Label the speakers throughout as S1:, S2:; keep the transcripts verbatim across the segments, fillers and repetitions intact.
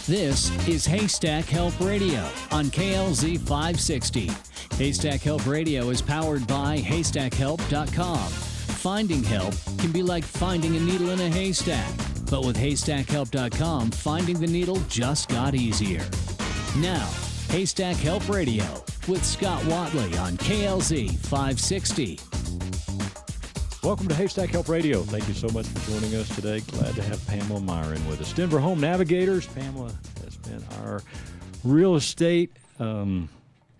S1: This is Haystack Help Radio on K L Z five sixty. Haystack Help Radio is powered by haystack help dot com. Finding help can be like finding a needle in a haystack, but with haystack help dot com, finding the needle just got easier. Now, Haystack Help Radio with Scott Watley on K L Z five sixty.
S2: Welcome to Haystack Help Radio. Thank you so much for joining us today. Glad to have Pamela Myron with us. Denver Home Navigators. Pamela has been our real estate um,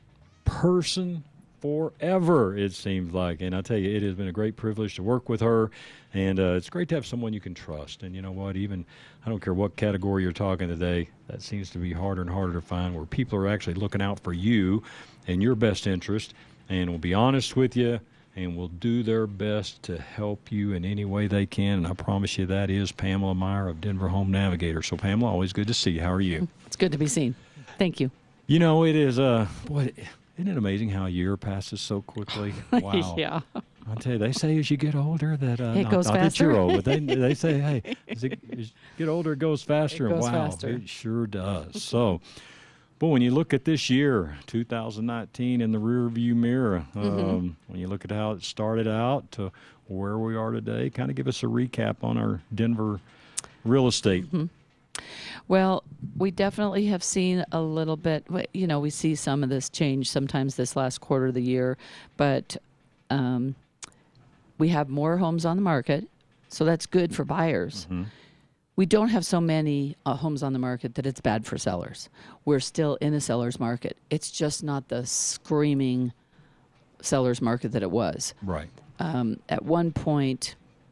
S2: person forever, it seems like. And I tell you, it has been a great privilege to work with her. And uh, it's great to have someone you can trust. And you know what? Even, I don't care what category you're talking today, that seems to be harder and harder to find, where people are actually looking out for you and your best interest and will be honest with you and will do their best to help you in any way they can. And I promise you that is Pamela Meyer of Denver Home Navigator. So, Pamela, always good to see you. How are you?
S3: It's good to be seen. Thank you.
S2: You know, it is, uh, boy, isn't it amazing how a year passes so quickly? Wow.
S3: Yeah.
S2: I tell you, they say as you get older that, uh,
S3: it
S2: not,
S3: goes
S2: not
S3: faster.
S2: that you're old, but they, they say, hey, as, it, as you get older, it goes faster.
S3: It goes
S2: and wow,
S3: faster.
S2: it sure does. So, but when you look at this year, two thousand nineteen, in the rearview mirror, um,
S3: Mm-hmm.
S2: when you look at how it started out to where we are today, kind of give us a recap on our Denver real estate.
S3: Mm-hmm. Well, we definitely have seen a little bit, you know, we see some of this change sometimes this last quarter of the year, but um, we have more homes on the market, so that's good for buyers.
S2: Mm-hmm.
S3: We don't have so many uh, homes on the market that it's bad for sellers. We're still in a seller's market. It's just not the screaming seller's market that it was.
S2: Right.
S3: Um, at one point,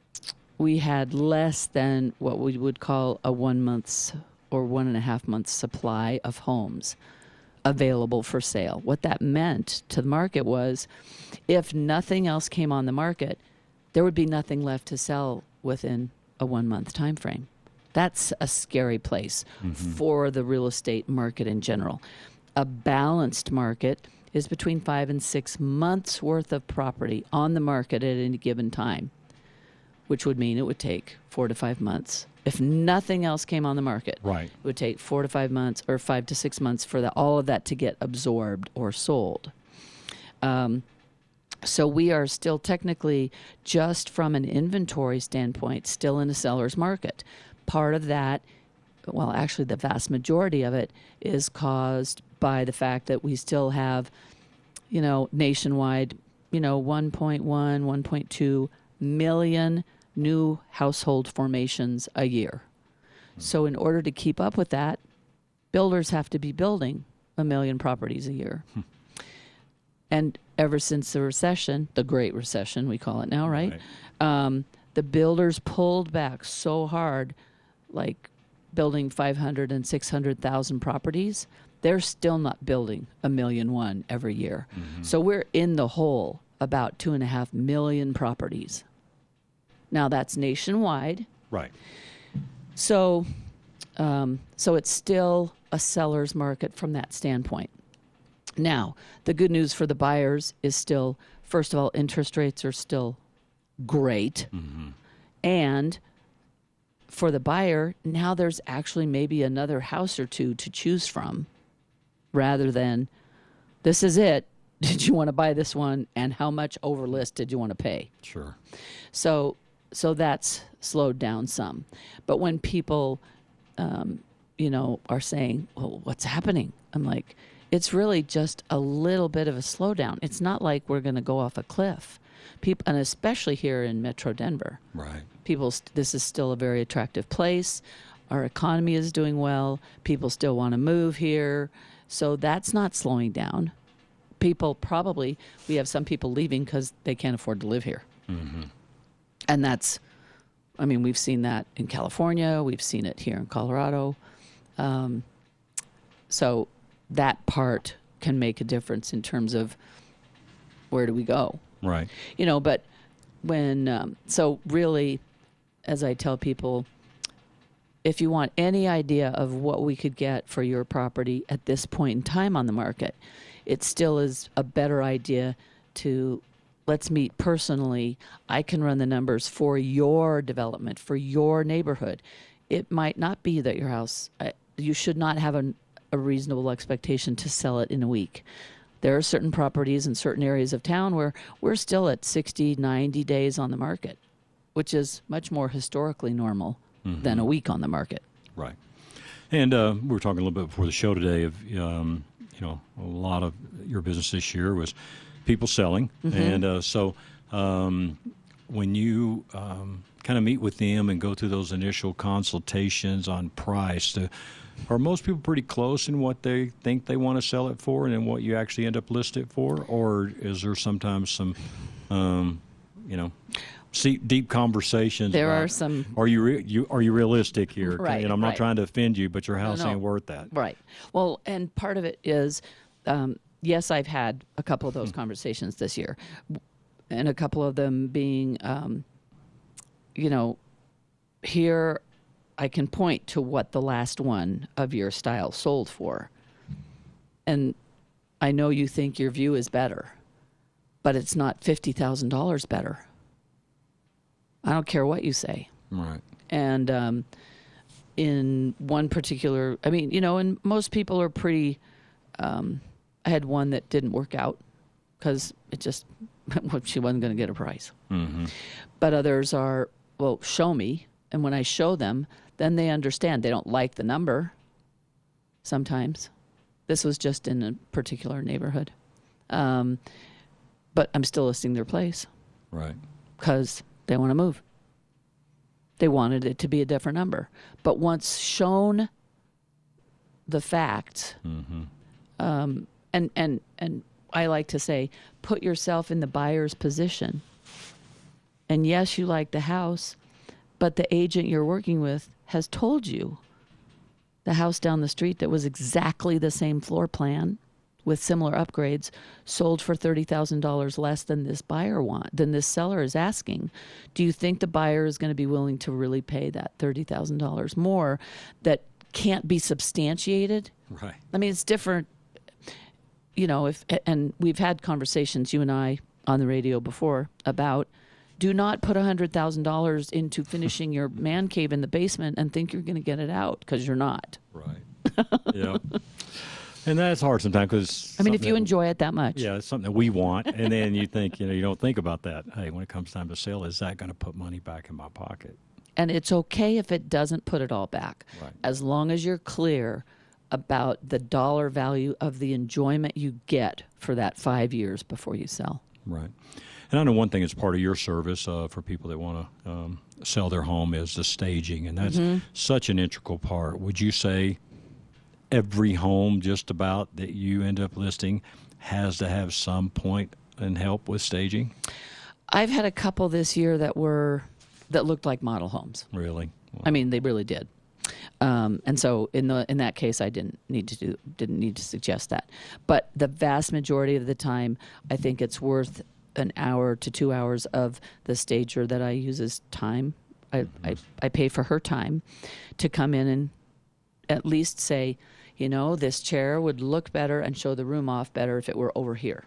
S3: we had less than what we would call a one month's or one and a half months supply of homes available for sale. What that meant to the market was, if nothing else came on the market, there would be nothing left to sell within a one month time frame. That's a scary place mm-hmm. for the real estate market in general. A balanced market is between five and six months worth of property on the market at any given time, which would mean it would take four to five months. If nothing else came on the market,
S2: right.
S3: it would take four to five months or five to six months for the, all of that to get absorbed or sold. Um, so we are still technically, just from an inventory standpoint, still in a seller's market. Part of that, well, actually the vast majority of it, is caused by the fact that we still have, you know, nationwide, you know, one point one, one point two million new household formations a year. Mm-hmm. So in order to keep up with that, builders have to be building a million properties a year. Hmm. And ever since the recession, the Great Recession, we call it now, right? right. Um, the builders pulled back so hard, like building five hundred and six hundred thousand properties. They're still not building a million one every year. Mm-hmm. So we're in the hole about two and a half million properties. Now that's nationwide.
S2: Right.
S3: So, um, so it's still a seller's market from that standpoint. Now, the good news for the buyers is still, first of all, interest rates are still great. Mm-hmm. And for the buyer, now there's actually maybe another house or two to choose from, rather than, this is it. Did you want to buy this one? And how much over list did you want to pay?
S2: Sure.
S3: So, so that's slowed down some. But when people, um, you know, are saying, well, what's happening? I'm like, it's really just a little bit of a slowdown. It's not like we're going to go off a cliff. People, and especially here in Metro Denver.
S2: Right.
S3: People, this is still a very attractive place. Our economy is doing well. People still want to move here. So that's not slowing down. People probably, we have some people leaving because they can't afford to live here. Mm-hmm. And that's, I mean, we've seen that in California. We've seen it here in Colorado. Um, so that part can make a difference in terms of where do we go.
S2: Right.
S3: You know, but when, um, so really, as I tell people, if you want any idea of what we could get for your property at this point in time on the market, it still is a better idea to, let's meet personally. I can run the numbers for your development, for your neighborhood. It might not be that your house, I, you should not have a, a reasonable expectation to sell it in a week. There are certain properties in certain areas of town where we're still at sixty, ninety days on the market, which is much more historically normal mm-hmm. than a week on the market.
S2: Right. And uh, we were talking a little bit before the show today of, um, you know, a lot of your business this year was people selling. Mm-hmm. And uh, so um, when you um, kind of meet with them and go through those initial consultations on price, to, are most people pretty close in what they think they want to sell it for and then what you actually end up listing it for? Or is there sometimes some, um, you know, deep conversations?
S3: There
S2: about,
S3: are some.
S2: Are you, re, you are you realistic here?
S3: Right.
S2: And I'm not
S3: right.
S2: trying to offend you, but your house
S3: no, no.
S2: ain't worth that.
S3: Right. Well, and part of it is, um, yes, I've had a couple of those mm. conversations this year, and a couple of them being, um, you know, here I can point to what the last one of your style sold for, and I know you think your view is better, but it's not fifty thousand dollars better. I don't care what you say.
S2: Right.
S3: And um, in one particular, I mean, you know, and most people are pretty, um, I had one that didn't work out because it just, she wasn't going to get a price.
S2: Mm-hmm.
S3: But others are, well, show me. And when I show them, then they understand. They don't like the number sometimes. This was just in a particular neighborhood. Um, but I'm still listing their place.
S2: Right.
S3: Because they want to move. They wanted it to be a different number. But once shown the facts,
S2: mm-hmm.
S3: um, and, and, and I like to say, put yourself in the buyer's position. And yes, you like the house, but the agent you're working with has told you the house down the street that was exactly the same floor plan with similar upgrades sold for thirty thousand dollars less than this buyer want, than this seller is asking. Do you think the buyer is going to be willing to really pay that thirty thousand dollars more that can't be substantiated?
S2: Right.
S3: I mean, it's different, you know, if, and we've had conversations, you and I, on the radio before about do not put one hundred thousand dollars into finishing your man cave in the basement and think you're going to get it out, because you're not.
S2: Right. Yeah. And that's hard sometimes because
S3: I mean, if you that, enjoy it that much.
S2: Yeah, it's something that we want. And then you think, you know, you don't think about that. Hey, when it comes time to sell, is that going to put money back in my pocket?
S3: And it's okay if it doesn't put it all back.
S2: Right.
S3: As long as you're clear about the dollar value of the enjoyment you get for that five years before you sell.
S2: Right. And I know one thing that's part of your service uh, for people that want to um, sell their home is the staging. And that's mm-hmm. such an integral part. Would you say every home just about that you end up listing has to have some point and help with staging?
S3: I've had a couple this year that were that looked like model homes.
S2: Really? Wow.
S3: I mean, they really did. Um, and so in the in that case, I didn't need to do didn't need to suggest that. But the vast majority of the time, I think it's worth an hour to two hours of the stager that I use as time. I, mm-hmm. I, I pay for her time to come in and at least say, you know, this chair would look better and show the room off better if it were over here.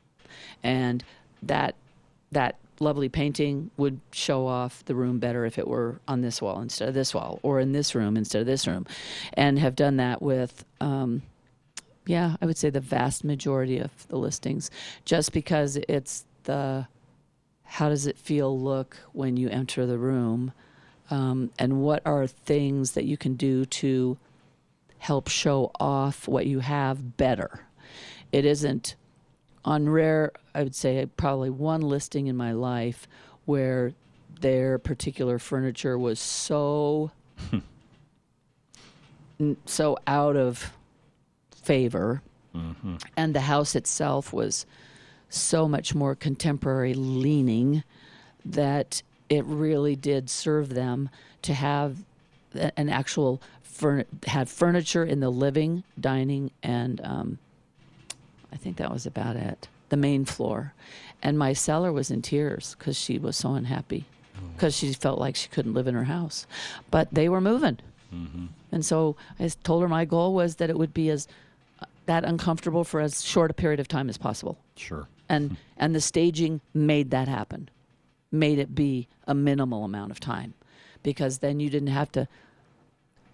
S3: And that that lovely painting would show off the room better if it were on this wall instead of this wall, or in this room instead of this room. And have done that with, um, yeah, I would say the vast majority of the listings, just because it's the how does it feel look when you enter the room, um, and what are things that you can do to help show off what you have better. It isn't, on rare, I would say probably one listing in my life where their particular furniture was so so out of favor, mm-hmm. and the house itself was so much more contemporary leaning that it really did serve them to have an actual furn- had furniture in the living, dining, and um, I think that was about it, the main floor. And my seller was in tears because she was so unhappy because she felt like she couldn't live in her house. But they were moving. Mm-hmm. And so I told her my goal was that it would be as that uncomfortable for as short a period of time as possible.
S2: Sure.
S3: And and the staging made that happen, made it be a minimal amount of time, because then you didn't have to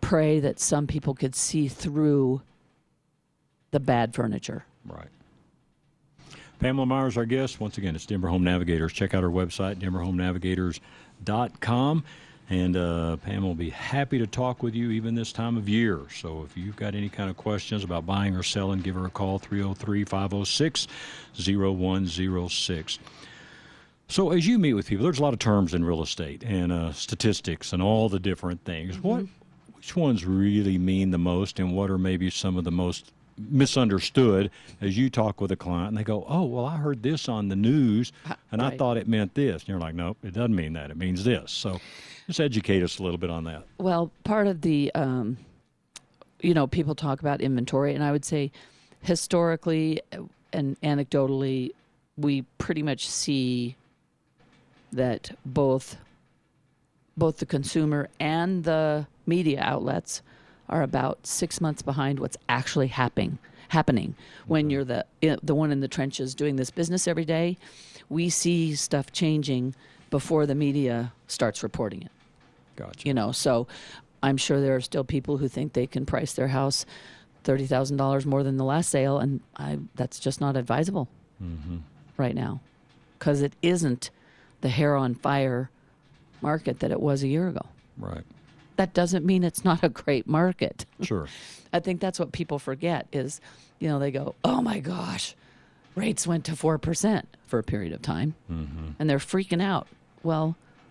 S3: pray that some people could see through the bad furniture.
S2: Right. Pamela Meyer is our guest. Once again, it's Denver Home Navigators. Check out our website, denver home navigators dot com. And uh, Pamela will be happy to talk with you even this time of year. So if you've got any kind of questions about buying or selling, give her a call, three oh three, five oh six, oh one oh six. So as you meet with people, there's a lot of terms in real estate and uh, statistics and all the different things. Mm-hmm. What, which ones really mean the most, and what are maybe some of the most misunderstood as you talk with a client and they go, oh, well, I heard this on the news and right. I thought it meant this. And you're like, nope, it doesn't mean that. It means this. So just educate us a little bit on that.
S3: Well, part of the, um, you know, people talk about inventory, and I would say historically and anecdotally, we pretty much see that both both the consumer and the media outlets are about six months behind what's actually happening. Happening when mm-hmm. you're the the one in the trenches doing this business every day, we see stuff changing before the media starts reporting it.
S2: Gotcha.
S3: You know, so I'm sure there are still people who think they can price their house thirty thousand dollars more than the last sale, and I that's just not advisable
S2: mm-hmm.
S3: right now, because it isn't the hair on fire market that it was a year ago.
S2: Right.
S3: That doesn't mean it's not a great market.
S2: Sure.
S3: I think that's what people forget is, you know, they go, oh my gosh, rates went to four percent for a period of time.
S2: Mm-hmm.
S3: And they're freaking out. Well,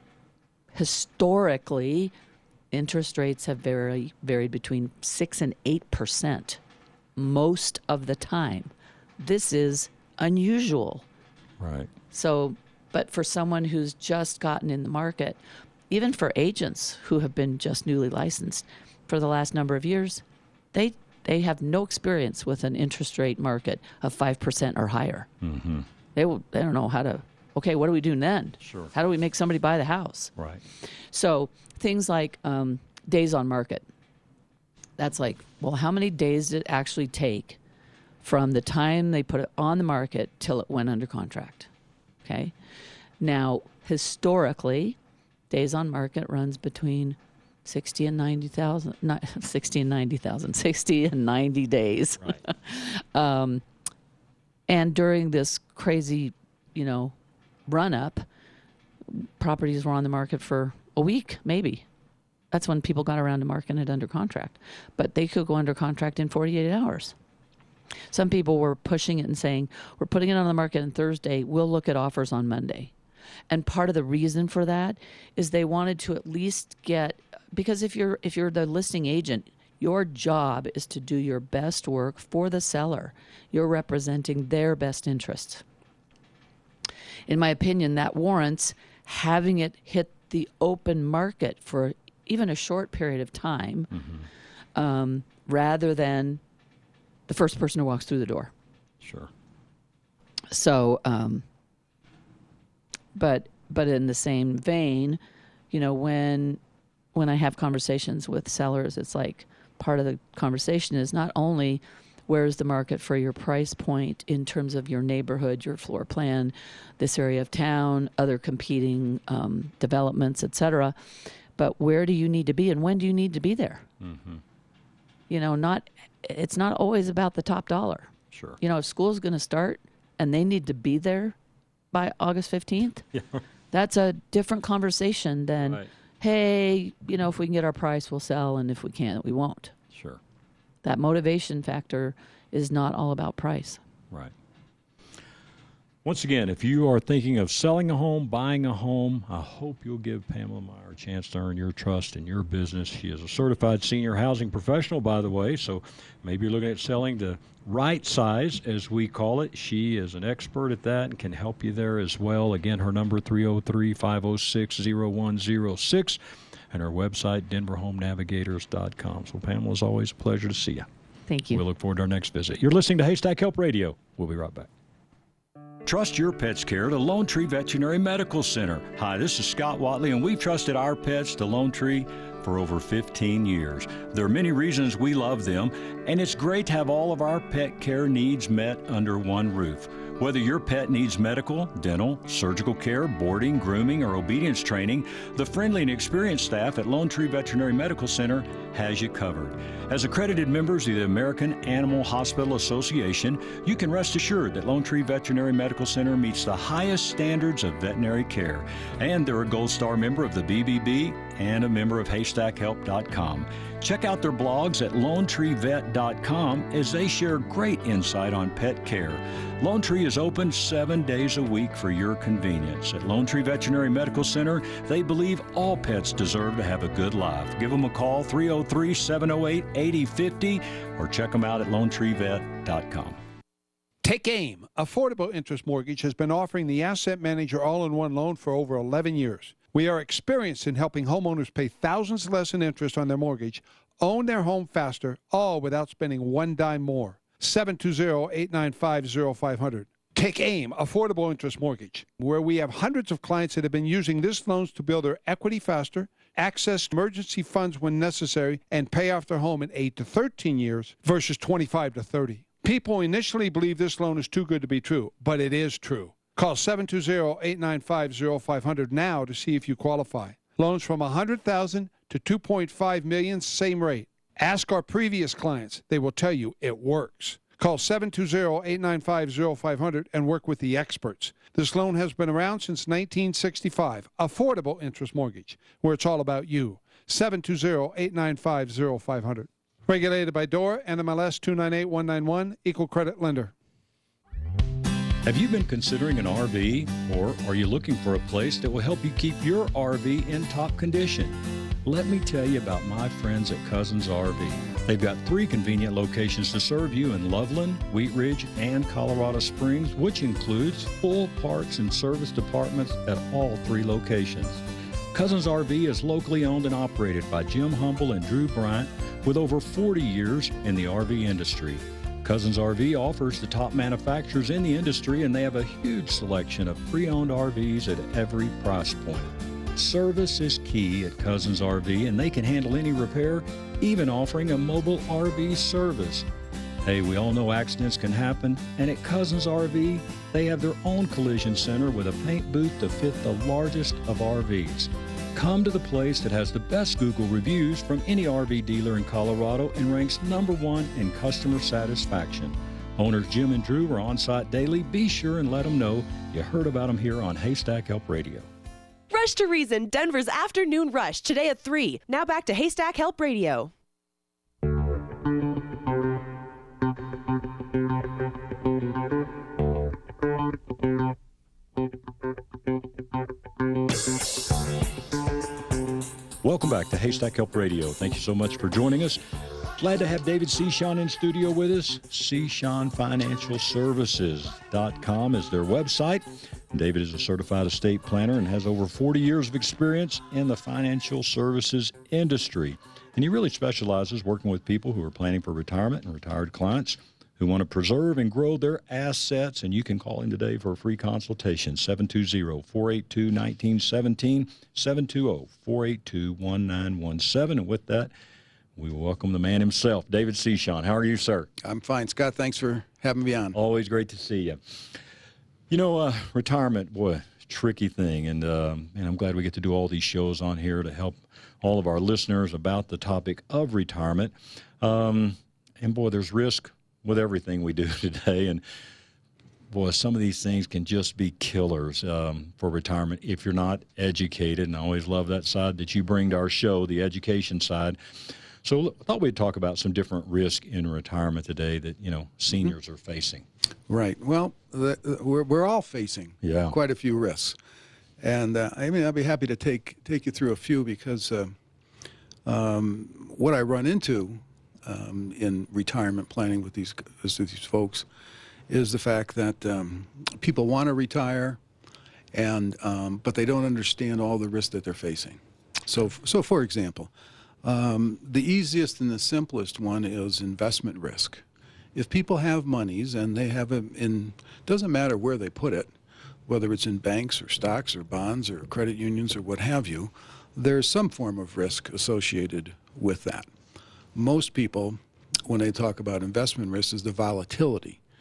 S3: historically, interest rates have very, varied between six and eight percent most of the time. This is unusual.
S2: Right.
S3: So, but for someone who's just gotten in the market, even for agents who have been just newly licensed for the last number of years, they they have no experience with an interest rate market of five percent or higher.
S2: Mm-hmm.
S3: They will, they don't know how to, okay, what do we do then?
S2: Sure.
S3: How do we make somebody buy the house?
S2: Right.
S3: So things like um, days on market. That's like, well, how many days did it actually take from the time they put it on the market till it went under contract? Okay. Now, historically, days on market runs between sixty and ninety thousand, not sixty and ninety thousand, sixty and ninety days.
S2: Right.
S3: um, and during this crazy, you know, run up, properties were on the market for a week, maybe. That's when people got around to marketing it under contract. But they could go under contract in forty-eight hours. Some people were pushing it and saying, we're putting it on the market on Thursday, we'll look at offers on Monday. And part of the reason for that is they wanted to at least get, because if you're if you're the listing agent, your job is to do your best work for the seller. You're representing their best interests. In my opinion, that warrants having it hit the open market for even a short period of time,
S2: mm-hmm.
S3: um, rather than the first person who walks through the door.
S2: Sure.
S3: So, um, but but in the same vein, you know, when when I have conversations with sellers, it's like part of the conversation is not only where's the market for your price point in terms of your neighborhood, your floor plan, this area of town, other competing um, developments, et cetera, but where do you need to be and when do you need to be there?
S2: Mm-hmm.
S3: You know, not it's not always about the top dollar.
S2: Sure.
S3: You know, if school's going to start and they need to be there by August fifteenth,
S2: yeah.
S3: That's a different conversation than,
S2: right.
S3: hey, you know, if we can get our price, we'll sell, and if we can't, we won't.
S2: Sure.
S3: That motivation factor is not all about price.
S2: Right. Once again, if you are thinking of selling a home, buying a home, I hope you'll give Pamela Meyer a chance to earn your trust in your business. She is a certified senior housing professional, by the way, so maybe you're looking at selling the right size, as we call it. She is an expert at that and can help you there as well. Again, her number, three oh three, five oh six, oh one oh six, and her website, denver home navigators dot com. So, Pamela, it's always a pleasure to see you.
S3: Thank you.
S2: We look forward to our next visit. You're listening to Haystack Help Radio. We'll be right back. Trust your pet's care to Lone Tree Veterinary Medical Center. Hi, this is Scott Watley, and we've trusted our pets to Lone Tree for over fifteen years. There are many reasons we love them, and it's great to have all of our pet care needs met under one roof. Whether your pet needs medical, dental, surgical care, boarding, grooming, or obedience training, the friendly and experienced staff at Lone Tree Veterinary Medical Center has you covered. As accredited members of the American Animal Hospital Association, you can rest assured that Lone Tree Veterinary Medical Center meets the highest standards of veterinary care. And they're a Gold Star member of the B B B and a member of haystack help dot com. Check out their blogs at lone tree vet dot com as they share great insight on pet care. Lone Tree is open seven days a week for your convenience. At Lone Tree Veterinary Medical Center, they believe all pets deserve to have a good life. Give them a call, three oh three, seven oh eight, eight oh five oh, or check them out at lone tree vet dot com.
S4: Take AIM. Affordable Interest Mortgage has been offering the Asset Manager all-in-one loan for over eleven years. We are experienced in helping homeowners pay thousands less in interest on their mortgage, own their home faster, all without spending one dime more. seven two zero, eight nine five, zero five zero zero. Take AIM, Affordable Interest Mortgage, where we have hundreds of clients that have been using this loans to build their equity faster, access emergency funds when necessary, and pay off their home in eight to thirteen years versus twenty-five to thirty. People initially believe this loan is too good to be true, but it is true. Call seven two zero, eight nine five, zero five zero zero now to see if you qualify. Loans from one hundred thousand dollars to two point five million dollars, same rate. Ask our previous clients. They will tell you it works. Call seven two zero, eight nine five, zero five zero zero and work with the experts. This loan has been around since nineteen sixty-five. Affordable Interest Mortgage, where it's all about you. seven two zero, eight nine five, zero five zero zero. Regulated by D O R, N M L S two nine eight one nine one, Equal Credit Lender.
S2: Have you been considering an R V, or are you looking for a place that will help you keep your R V in top condition? Let me tell you about my friends at Cousins R V. They've got three convenient locations to serve you in Loveland, Wheat Ridge, and Colorado Springs, which includes full parts and service departments at all three locations. Cousins R V is locally owned and operated by Jim Humble and Drew Bryant with over forty years in the R V industry. Cousins R V offers the top manufacturers in the industry, and they have a huge selection of pre-owned R Vs at every price point. Service is key at Cousins R V, and they can handle any repair, even offering a mobile R V service. Hey, we all know accidents can happen, and at Cousins R V, they have their own collision center with a paint booth to fit the largest of R Vs. Come to the place that has the best Google reviews from any R V dealer in Colorado and ranks number one in customer satisfaction. Owners Jim and Drew are on site daily. Be sure and let them know you heard about them here on Haystack Help Radio.
S5: Rush to Reason, Denver's afternoon rush, today at three. Now back to Haystack Help Radio.
S2: Welcome back to Haystack Help Radio. Thank you so much for joining us. Glad to have David Cishon in studio with us. Cishon Financial Services dot com is their website. David is a certified estate planner and has over forty years of experience in the financial services industry. And he really specializes working with people who are planning for retirement and retired clients who want to preserve and grow their assets. And you can call him today for a free consultation, seven two zero, four eight two, one nine one seven, seven two zero, four eight two, one nine one seven. And with that, we welcome the man himself, David Cishon. How are you, sir?
S6: I'm fine, Scott. Thanks for having me on.
S2: Always great to see you. You know, uh, retirement, boy, tricky thing. And, um, and I'm glad we get to do all these shows on here to help all of our listeners about the topic of retirement. Um, and, boy, there's risk with everything we do today. And, boy, some of these things can just be killers um, for retirement if you're not educated. And I always love that side that you bring to our show, the education side. So I thought we'd talk about some different risk in retirement today that, you know, seniors mm-hmm. are facing.
S6: Right. Well, the, the, we're, we're all facing
S2: yeah.
S6: quite a few risks. And, uh, I mean, I'd be happy to take take you through a few because uh, um, what I run into um, in retirement planning with these, with these folks is the fact that um, people want to retire, and um, but they don't understand all the risks that they're facing. So, so for example, Um, the easiest and the simplest one is investment risk. If people have monies and they have it in, doesn't matter where they put it, whether it's in banks or stocks or bonds or credit unions or what have you, there's some form of risk associated with that. Most people, when they talk about investment risk, is the volatility.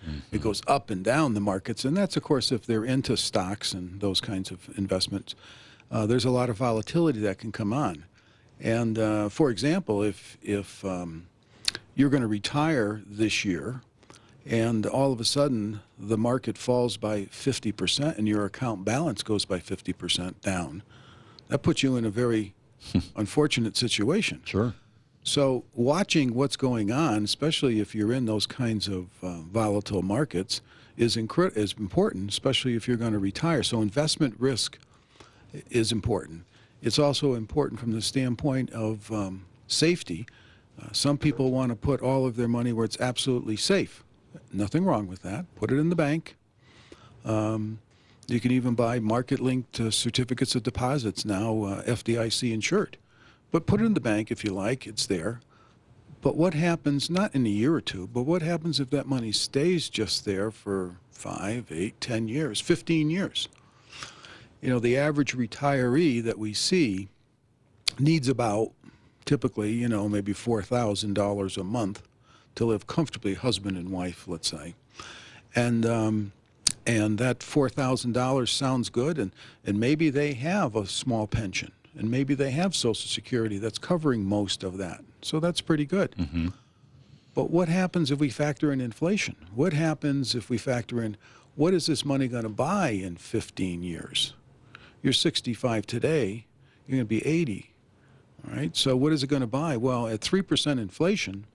S6: Mm-hmm. It goes up and down the markets, and that's, of course, if they're into stocks and those kinds of investments. Uh, there's a lot of volatility that can come on. And, uh, for example, if, if um, you're going to retire this year, and all of a sudden the market falls by fifty percent and your account balance goes by fifty percent down, that puts you in a very unfortunate situation.
S2: Sure.
S6: So watching what's going on, especially if you're in those kinds of uh, volatile markets, is, incre- is important, especially if you're going to retire. So investment risk is important. It's also important from the standpoint of um, safety. Uh, some people want to put all of their money where it's absolutely safe. Nothing wrong with that. Put it in the bank. Um, you can even buy market-linked uh, certificates of deposits now, uh, F D I C insured. But put it in the bank if you like. It's there. But what happens, not in a year or two, but what happens if that money stays just there for five, eight, ten years, fifteen years? You know, the average retiree that we see needs about, typically, you know, maybe four thousand dollars a month to live comfortably, husband and wife, let's say. And um, and that four thousand dollars sounds good, and, and maybe they have a small pension, and maybe they have Social Security that's covering most of that. So that's pretty good. Mm-hmm. But what happens if we factor in inflation? What happens if we factor in, what is this money going to buy in fifteen years? You're sixty-five today, you're going to be eighty. All right, so what is it going to buy? Well, at three percent inflation,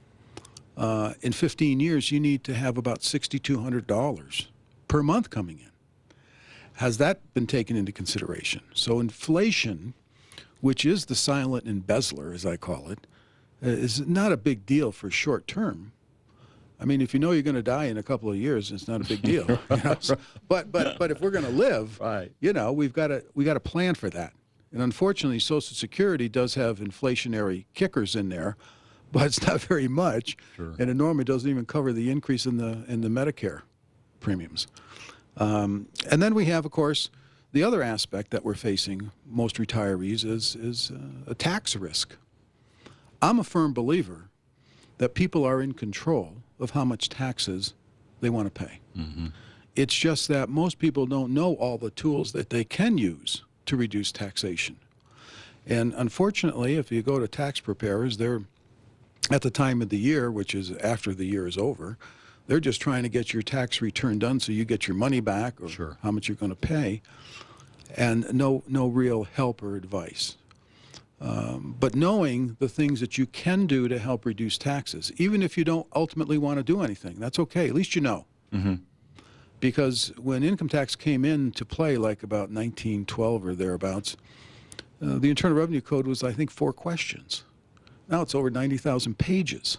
S6: uh, in fifteen years, you need to have about six thousand two hundred dollars per month coming in. Has that been taken into consideration? So inflation, which is the silent embezzler, as I call it, is not a big deal for short term. I mean, if you know you're going to die in a couple of years, it's not a big deal. You know? So, but but but if we're going to live,
S2: right.
S6: you know, we've got to we got to plan for that. And unfortunately, Social Security does have inflationary kickers in there, but it's not very much.
S2: Sure.
S6: And it normally doesn't even cover the increase in the in the Medicare premiums. Um, and then we have, of course, the other aspect that we're facing, most retirees, is is uh, a tax risk. I'm a firm believer that people are in control of how much taxes they want to pay. Mm-hmm. It's just that most people don't know all the tools that they can use to reduce taxation. And unfortunately, if you go to tax preparers, they're at the time of the year, which is after the year is over, they're just trying to get your tax return done so you get your money back or
S2: sure.
S6: how much you're going to pay, and no, no real help or advice. Um, but knowing the things that you can do to help reduce taxes, even if you don't ultimately want to do anything, that's okay. At least you know. Mm-hmm. Because when income tax came into play, like about nineteen twelve or thereabouts, uh, the Internal Revenue Code was, I think, four questions. Now it's over ninety thousand pages.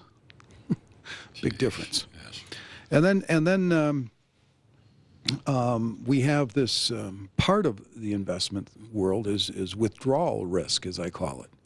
S6: Big difference.
S2: Yes.
S6: And then, and then um, um, we have this um, part of the investment world is, is withdrawal risk, as I call it.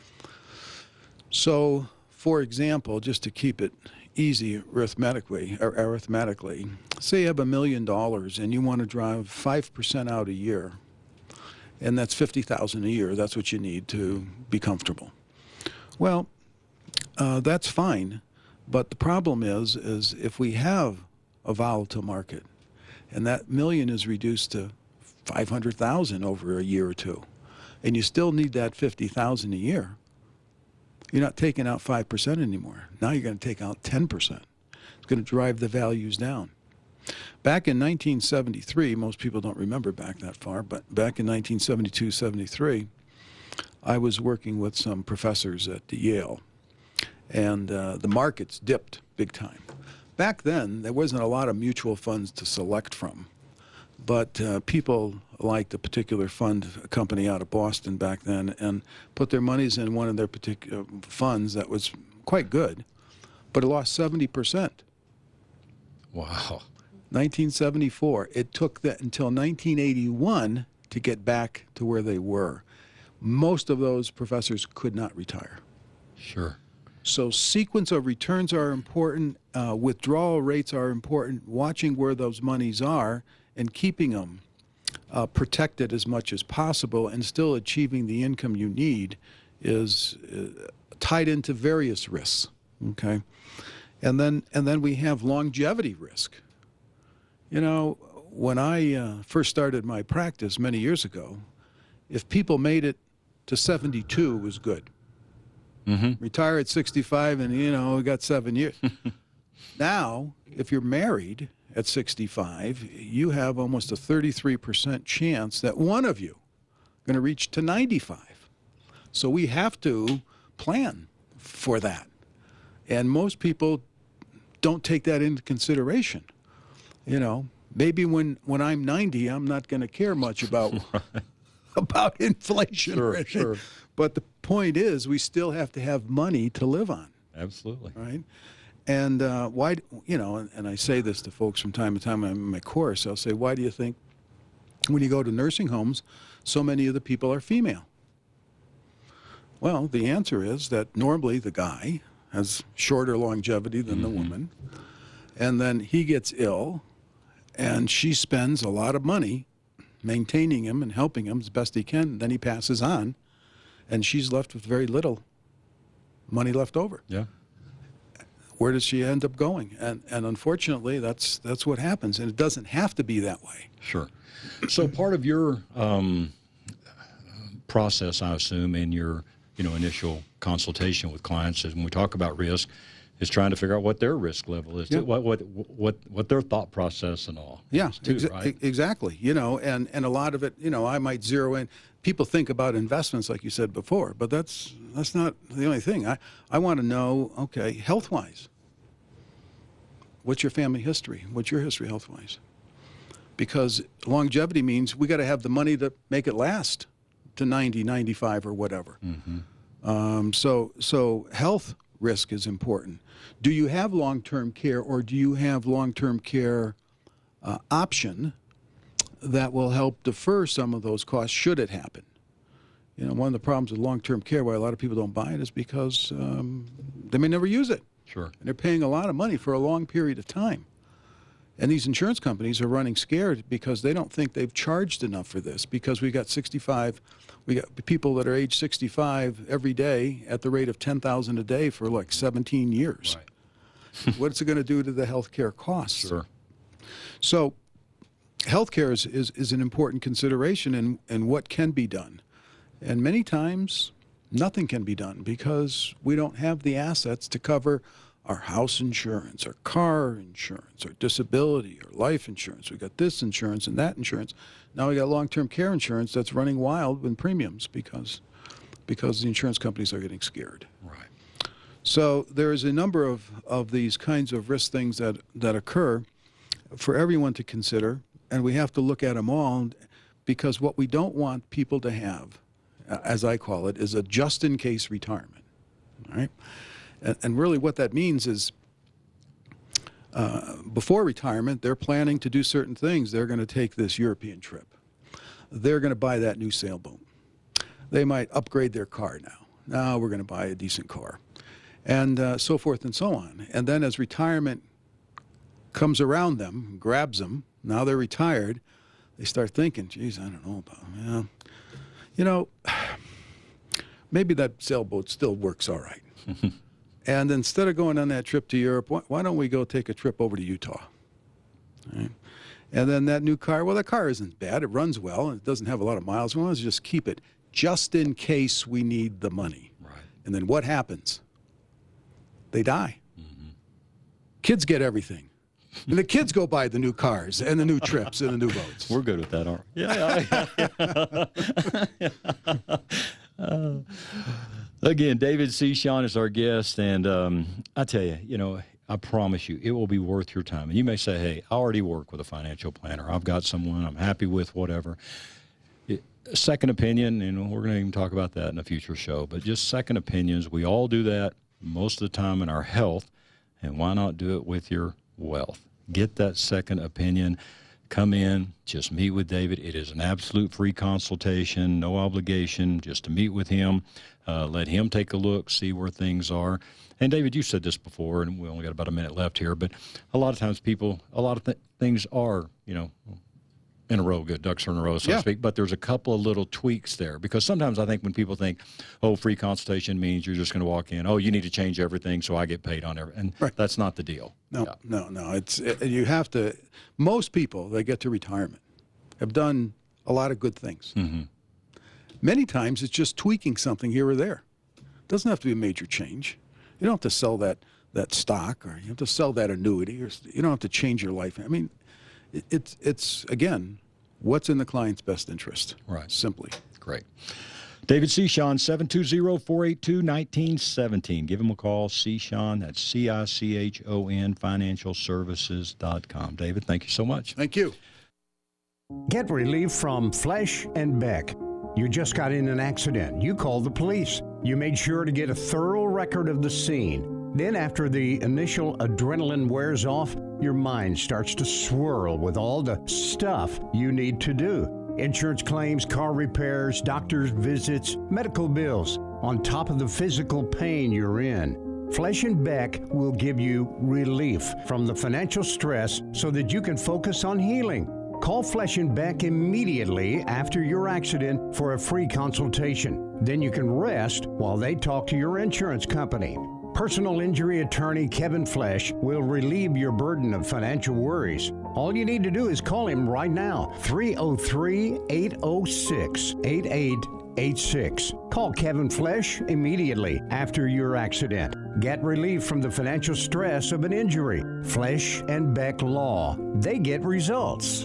S6: So, for example, just to keep it easy arithmetically, or arithmetically, say you have a million dollars and you want to drive five percent out a year, and that's fifty thousand dollars a year. That's what you need to be comfortable. Well, uh, that's fine, but the problem is, is if we have a volatile market, and that million is reduced to five hundred thousand over a year or two, and you still need that fifty thousand a year, you're not taking out five percent anymore. Now you're going to take out ten percent. It's going to drive the values down. Back in nineteen seventy-three, most people don't remember back that far, but back in nineteen seventy-two, seventy-three, I was working with some professors at Yale, and uh, the markets dipped big time. Back then, there wasn't a lot of mutual funds to select from, but uh, people liked a particular fund company out of Boston back then and put their monies in one of their particular funds that was quite good, but it lost seventy percent.
S2: Wow.
S6: nineteen seventy-four. It took that until nineteen eighty-one to get back to where they were. Most of those professors could not retire.
S2: Sure.
S6: So sequence of returns are important, uh, withdrawal rates are important, watching where those monies are and keeping them uh, protected as much as possible and still achieving the income you need is uh, tied into various risks, okay? And then, and then we have longevity risk. You know, when I uh, first started my practice many years ago, if people made it to seventy-two, it was good. Mm-hmm. Retire at sixty-five and, you know, we got seven years. Now, if you're married at sixty-five, you have almost a thirty-three percent chance that one of you is going to reach to ninety-five. So we have to plan for that. And most people don't take that into consideration. You know, maybe when, when I'm ninety, I'm not going to care much about right. about inflation.
S2: Sure,
S6: or anything.
S2: sure.
S6: But the point is, we still have to have money to live on.
S2: Absolutely.
S6: Right? And uh, why, you know, and, and I say this to folks from time to time in my course, I'll say, why do you think when you go to nursing homes, so many of the people are female? Well, the answer is that normally the guy has shorter longevity than mm-hmm. the woman, and then he gets ill, and she spends a lot of money maintaining him and helping him as best he can. Then he passes on, and she's left with very little money left over.
S2: Yeah.
S6: Where does she end up going? And and unfortunately, that's that's what happens, and it doesn't have to be that way.
S2: Sure. So part of your um, process, I assume, in your you know initial consultation with clients, is when we talk about risk, is trying to figure out what their risk level is,
S6: yeah.
S2: what what what what their thought process and all.
S6: Yeah,
S2: too,
S6: exa-
S2: right?
S6: exactly. You know, and and a lot of it, you know, I might zero in. People think about investments, like you said before, but that's that's not the only thing. I I want to know, okay, health-wise, what's your family history? What's your history health-wise? Because longevity means we got to have the money to make it last to ninety, ninety-five, or whatever. Mm-hmm. Um, so so health risk is important. Do you have long-term care, or do you have long-term care uh, option that will help defer some of those costs should it happen? You know, one of the problems with long-term care, why a lot of people don't buy it, is because um, they may never use it.
S2: Sure.
S6: And they're paying a lot of money for a long period of time. And these insurance companies are running scared because they don't think they've charged enough for this, because we got sixty-five, we got people that are age sixty-five every day at the rate of ten thousand a day for like seventeen years. Right. What's it going to do to the health care costs?
S2: Sure.
S6: So healthcare is, is, is an important consideration in, in what can be done. And many times, nothing can be done because we don't have the assets to cover our house insurance, our car insurance, our disability, our life insurance. We got this insurance and that insurance. Now we got long-term care insurance that's running wild with premiums because, because the insurance companies are getting scared.
S2: Right.
S6: So there is a number of, of these kinds of risk things that, that occur for everyone to consider. And we have to look at them all, because what we don't want people to have, as I call it, is a just-in-case retirement. All right? And, and really what that means is uh, before retirement, they're planning to do certain things. They're going to take this European trip. They're going to buy that new sailboat. They might upgrade their car now. Now we're going to buy a decent car. And uh, so forth and so on. And then as retirement comes around them, grabs them, now they're retired, they start thinking, geez, I don't know about, yeah. You know, maybe that sailboat still works all right. And instead of going on that trip to Europe, why, why don't we go take a trip over to Utah? Right? And then that new car, well, that car isn't bad. It runs well, and it doesn't have a lot of miles. We want to just keep it just in case we need the money.
S2: Right.
S6: And then what happens? They die. Mm-hmm. Kids get everything. And the kids go buy the new cars and the new trips and the new boats.
S2: We're good with that, aren't we? Yeah. yeah. uh, again, David Cichon is our guest, and um, I tell you, you know, I promise you, it will be worth your time. And you may say, hey, I already work with a financial planner. I've got someone I'm happy with, whatever. It, second opinion, and we're going to even talk about that in a future show, but just second opinions, we all do that most of the time in our health, and why not do it with your wealth? Get that second opinion. Come in, just meet with David. It is an absolute free consultation, no obligation, just to meet with him, uh, let him take a look, see where things are. And David, you said this before, and we only got about a minute left here, but a lot of times people, a lot of th- things are, you know, in a row, good ducks are in a row, so
S4: Yeah.
S2: to speak. But there's a couple of little tweaks there, because sometimes I think when people think, oh, free consultation means you're just going to walk in, oh, you need to change everything so I get paid on everything. And
S6: Right.
S2: that's not the deal.
S6: No,
S2: Yeah.
S6: no, no. It's it, you have to. Most people that get to retirement have done a lot of good things.
S2: Mm-hmm.
S6: Many times it's just tweaking something here or there. It doesn't have to be a major change. You don't have to sell that that stock, or you have to sell that annuity, or you don't have to change your life. I mean, it, it's it's again, what's in the client's best interest.
S2: Right.
S6: Simply.
S2: Great. David Cichon, seven two zero, four eight two, one nine one seven. Give him a call, Cichon. That's C I C H O N, financial services dot com. David, thank you so much.
S6: Thank you.
S7: Get relief from Flesh and Beck. You just got in an accident. You called the police. You made sure to get a thorough record of the scene. Then after the initial adrenaline wears off, your mind starts to swirl with all the stuff you need to do. Insurance claims, car repairs, doctor's visits, medical bills, on top of the physical pain you're in. Flesh and Beck will give you relief from the financial stress so that you can focus on healing. Call Flesh and Beck immediately after your accident for a free consultation. Then you can rest while they talk to your insurance company. Personal injury attorney Kevin Flesh will relieve your burden of financial worries. All you need to do is call him right now, three oh three, eight oh six, eight eight eight six. Call Kevin Flesh immediately after your accident. Get relief from the financial stress of an injury. Flesh and Beck Law. They get results.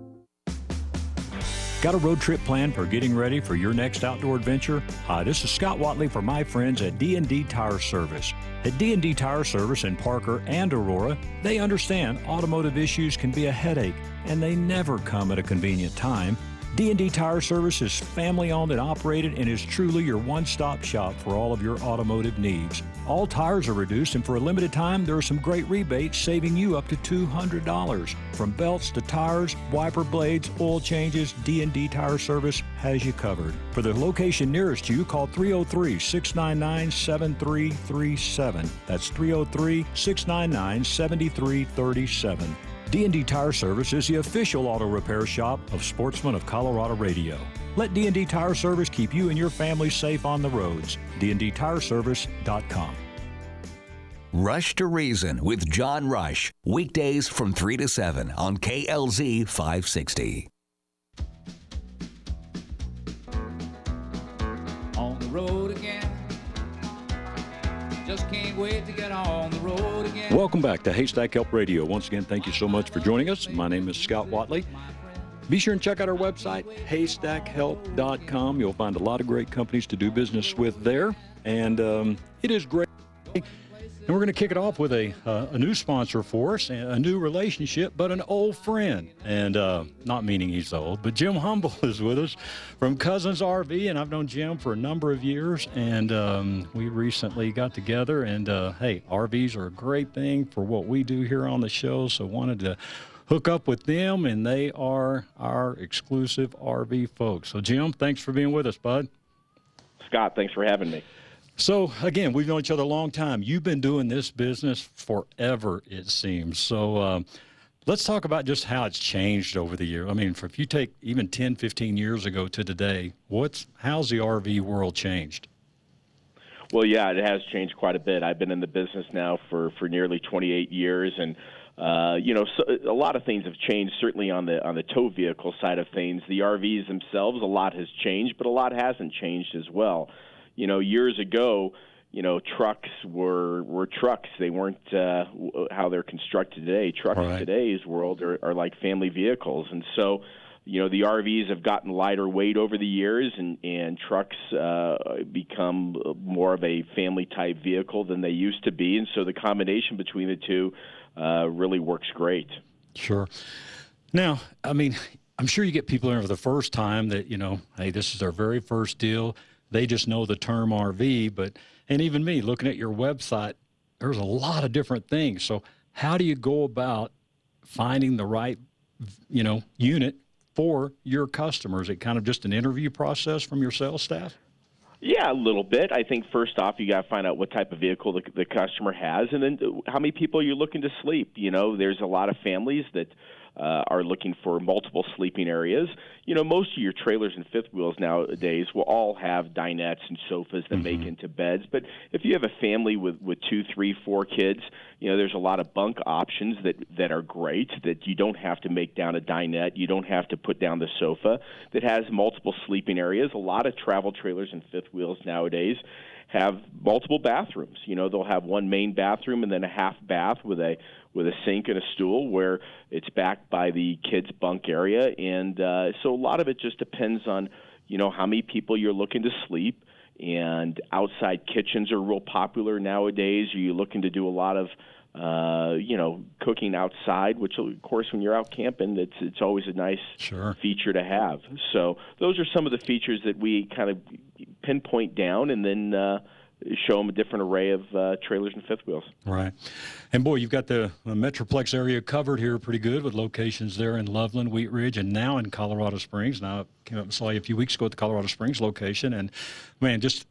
S2: Got a road trip plan for getting ready for your next outdoor adventure? Hi, this is Scott Watley for my friends at D and D Tire Service. At D and D Tire Service in Parker and Aurora, they understand automotive issues can be a headache, and they never come at a convenient time. D and D Tire Service is family-owned and operated and is truly your one-stop shop for all of your automotive needs. All tires are reduced, and for a limited time, there are some great rebates saving you up to two hundred dollars. From belts to tires, wiper blades, oil changes, D and D Tire Service has you covered. For the location nearest you, call three oh three, six nine nine, seven three three seven. That's three oh three, six nine nine, seven three three seven. D and D Tire Service is the official auto repair shop of Sportsman of Colorado Radio. Let D and D Tire Service keep you and your family safe on the roads. D and D tire service dot com.
S8: Rush to Reason with John Rush. Weekdays from three to seven on K L Z five sixty.
S9: On the road again. Just can't wait to get on the road again.
S2: Welcome back to Haystack Help Radio. Once again, thank you so much for joining us. My name is Scott Watley. Be sure and check out our website, haystack help dot com. You'll find a lot of great companies to do business with there. And um, it is great. And we're going to kick it off with a uh, a new sponsor for us, a new relationship, but an old friend. And uh, not meaning he's old, but Jim Humble is with us from Cousins R V, and I've known Jim for a number of years. And um, we recently got together, and uh, hey, R Vs are a great thing for what we do here on the show, so wanted to hook up with them, and they are our exclusive R V folks. So, Jim, thanks for being with us, bud.
S10: Scott, thanks for having me.
S2: So, again, we've known each other a long time. You've been doing this business forever, it seems. So um, let's talk about just how it's changed over the years. I mean, if you take even ten, fifteen years ago to today, what's how's the R V world changed?
S10: Well, yeah, it has changed quite a bit. I've been in the business now for, for nearly twenty-eight years, and uh, you know, so, a lot of things have changed. Certainly on the on the tow vehicle side of things, the R Vs themselves, a lot has changed, but a lot hasn't changed as well. You know, years ago, you know, trucks were were trucks. They weren't uh, how they're constructed today. Trucks
S2: right.
S10: in today's world are, are like family vehicles, and so. You know, the R Vs have gotten lighter weight over the years, and, and trucks uh, become more of a family-type vehicle than they used to be. And so the combination between the two uh, really works great.
S2: Sure. Now, I mean, I'm sure you get people in for the first time that, you know, hey, this is their very first deal. They just know the term R V. But, and even me, looking at your website, there's a lot of different things. So how do you go about finding the right, you know, unit for your customers? Is it kind of just an interview process from your sales staff?
S10: Yeah, a little bit. I think first off, you got to find out what type of vehicle the, the customer has, and then how many people you're looking to sleep. You know, there's a lot of families that uh, are looking for multiple sleeping areas. You know, most of your trailers and fifth wheels nowadays will all have dinettes and sofas that mm-hmm. make into beds. But if you have a family with, with two, three, four kids, you know, there's a lot of bunk options that, that are great, that you don't have to make down a dinette. You don't have to put down the sofa, that has multiple sleeping areas. A lot of travel trailers and fifth wheels nowadays have multiple bathrooms. You know, they'll have one main bathroom and then a half bath with a with a sink and a stool where it's backed by the kids' bunk area. And uh, so a lot of it just depends on, you know, how many people you're looking to sleep. And outside kitchens are real popular nowadays. Are you looking to do a lot of, uh, you know, cooking outside, which, of course, when you're out camping, it's it's always a nice
S2: sure.
S10: feature to have. So those are some of the features that we kind of pinpoint down and then uh, show them a different array of uh, trailers and fifth wheels.
S2: Right. And, boy, you've got the, the Metroplex area covered here pretty good with locations there in Loveland, Wheat Ridge, and now in Colorado Springs. Now, I came up and saw you a few weeks ago at the Colorado Springs location, and, man, just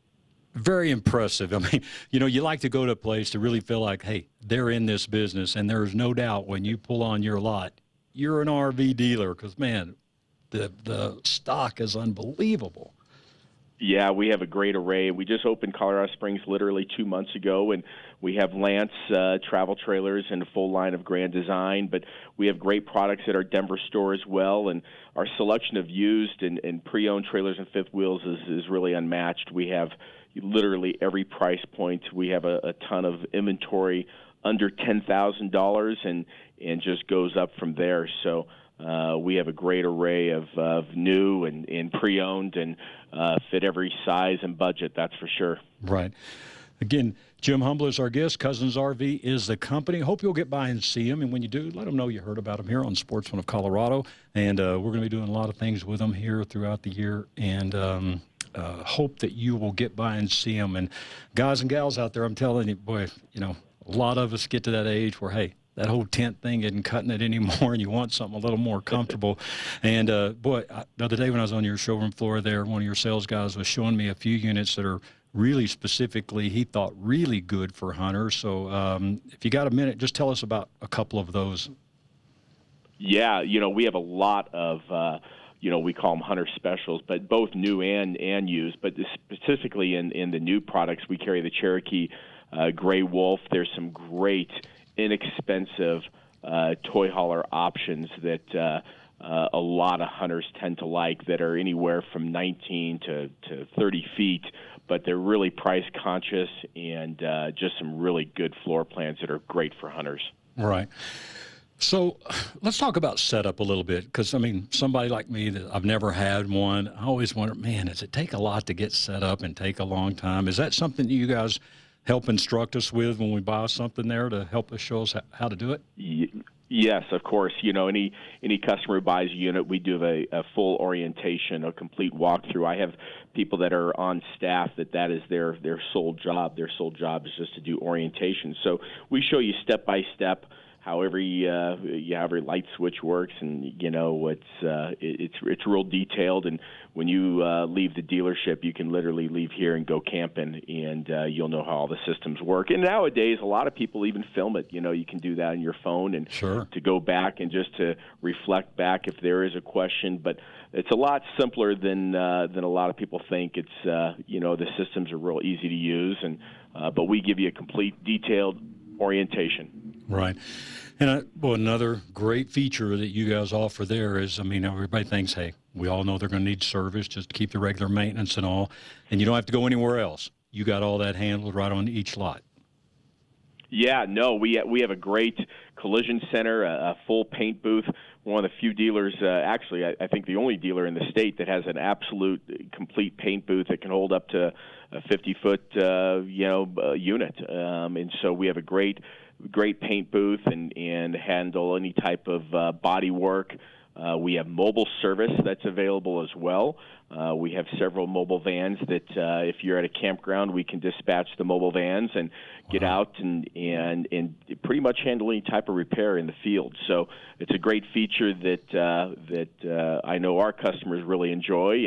S2: very impressive. I mean, you know, you like to go to a place to really feel like, hey, they're in this business, and there's no doubt when you pull on your lot, you're an R V dealer because, man, the the stock is unbelievable.
S10: Yeah, we have a great array. We just opened Colorado Springs literally two months ago, and we have Lance uh, travel trailers and a full line of Grand Design, but we have great products at our Denver store as well, and our selection of used and, and pre-owned trailers and fifth wheels is, is really unmatched. We have literally every price point. We have a, a ton of inventory under ten thousand dollars and, and just goes up from there. So Uh, we have a great array of, of new and, and pre-owned and uh, fit every size and budget, that's for sure.
S2: Right. Again, Jim Humble is our guest. Cousins R V is the company. Hope you'll get by and see him. And when you do, let them know you heard about him here on Sportsman of Colorado. And uh, we're going to be doing a lot of things with them here throughout the year. And um, uh, hope that you will get by and see him. And guys and gals out there, I'm telling you, boy, you know, a lot of us get to that age where, hey, that whole tent thing isn't cutting it anymore, and you want something a little more comfortable. And, uh, boy, I, the other day when I was on your showroom floor there, one of your sales guys was showing me a few units that are really specifically, he thought, really good for hunters. So um, if you got a minute, just tell us about a couple of those.
S10: Yeah, you know, we have a lot of, uh, you know, we call them hunter specials, but both new and, and used. But specifically in, in the new products, we carry the Cherokee uh, Gray Wolf. There's some great inexpensive uh, toy hauler options that uh, uh, a lot of hunters tend to like that are anywhere from nineteen to, to thirty feet, but they're really price conscious and uh, just some really good floor plans that are great for hunters.
S2: Right. So let's talk about setup a little bit because, I mean, somebody like me that I've never had one, I always wonder, man, does it take a lot to get set up and take a long time? Is that something that you guys help instruct us with when we buy something there to help us show us how to do it?
S10: Yes, of course. You know, any any customer who buys a unit, we do a, a full orientation, a complete walkthrough. I have people that are on staff that that is their, their sole job. Their sole job is just to do orientation. So we show you step by step how every uh, yeah, every light switch works, and you know it's uh, it, it's it's real detailed. And when you uh, leave the dealership, you can literally leave here and go camping, and uh, you'll know how all the systems work. And nowadays, a lot of people even film it. You know, you can do that on your phone, and
S2: sure.
S10: to go back and just to reflect back if there is a question. But it's a lot simpler than uh, than a lot of people think. It's uh, you know the systems are real easy to use, and uh, but we give you a complete detailed orientation.
S2: Right. And uh, well, another great feature that you guys offer there is, I mean, everybody thinks, hey, we all know they're going to need service just to keep the regular maintenance and all, and you don't have to go anywhere else. You got all that handled right on each lot.
S10: Yeah, no, we we have a great collision center, a, a full paint booth. We're one of the few dealers, uh, actually, I, I think the only dealer in the state that has an absolute complete paint booth that can hold up to a fifty-foot, uh, you know, uh, unit. Um, and so we have a great, great paint booth and, and handle any type of uh, body work. Uh, we have mobile service that's available as well. Uh, we have several mobile vans that uh, if you're at a campground, we can dispatch the mobile vans and get wow. out and, and, and pretty much handle any type of repair in the field. So it's a great feature that, uh, that uh, I know our customers really enjoy. And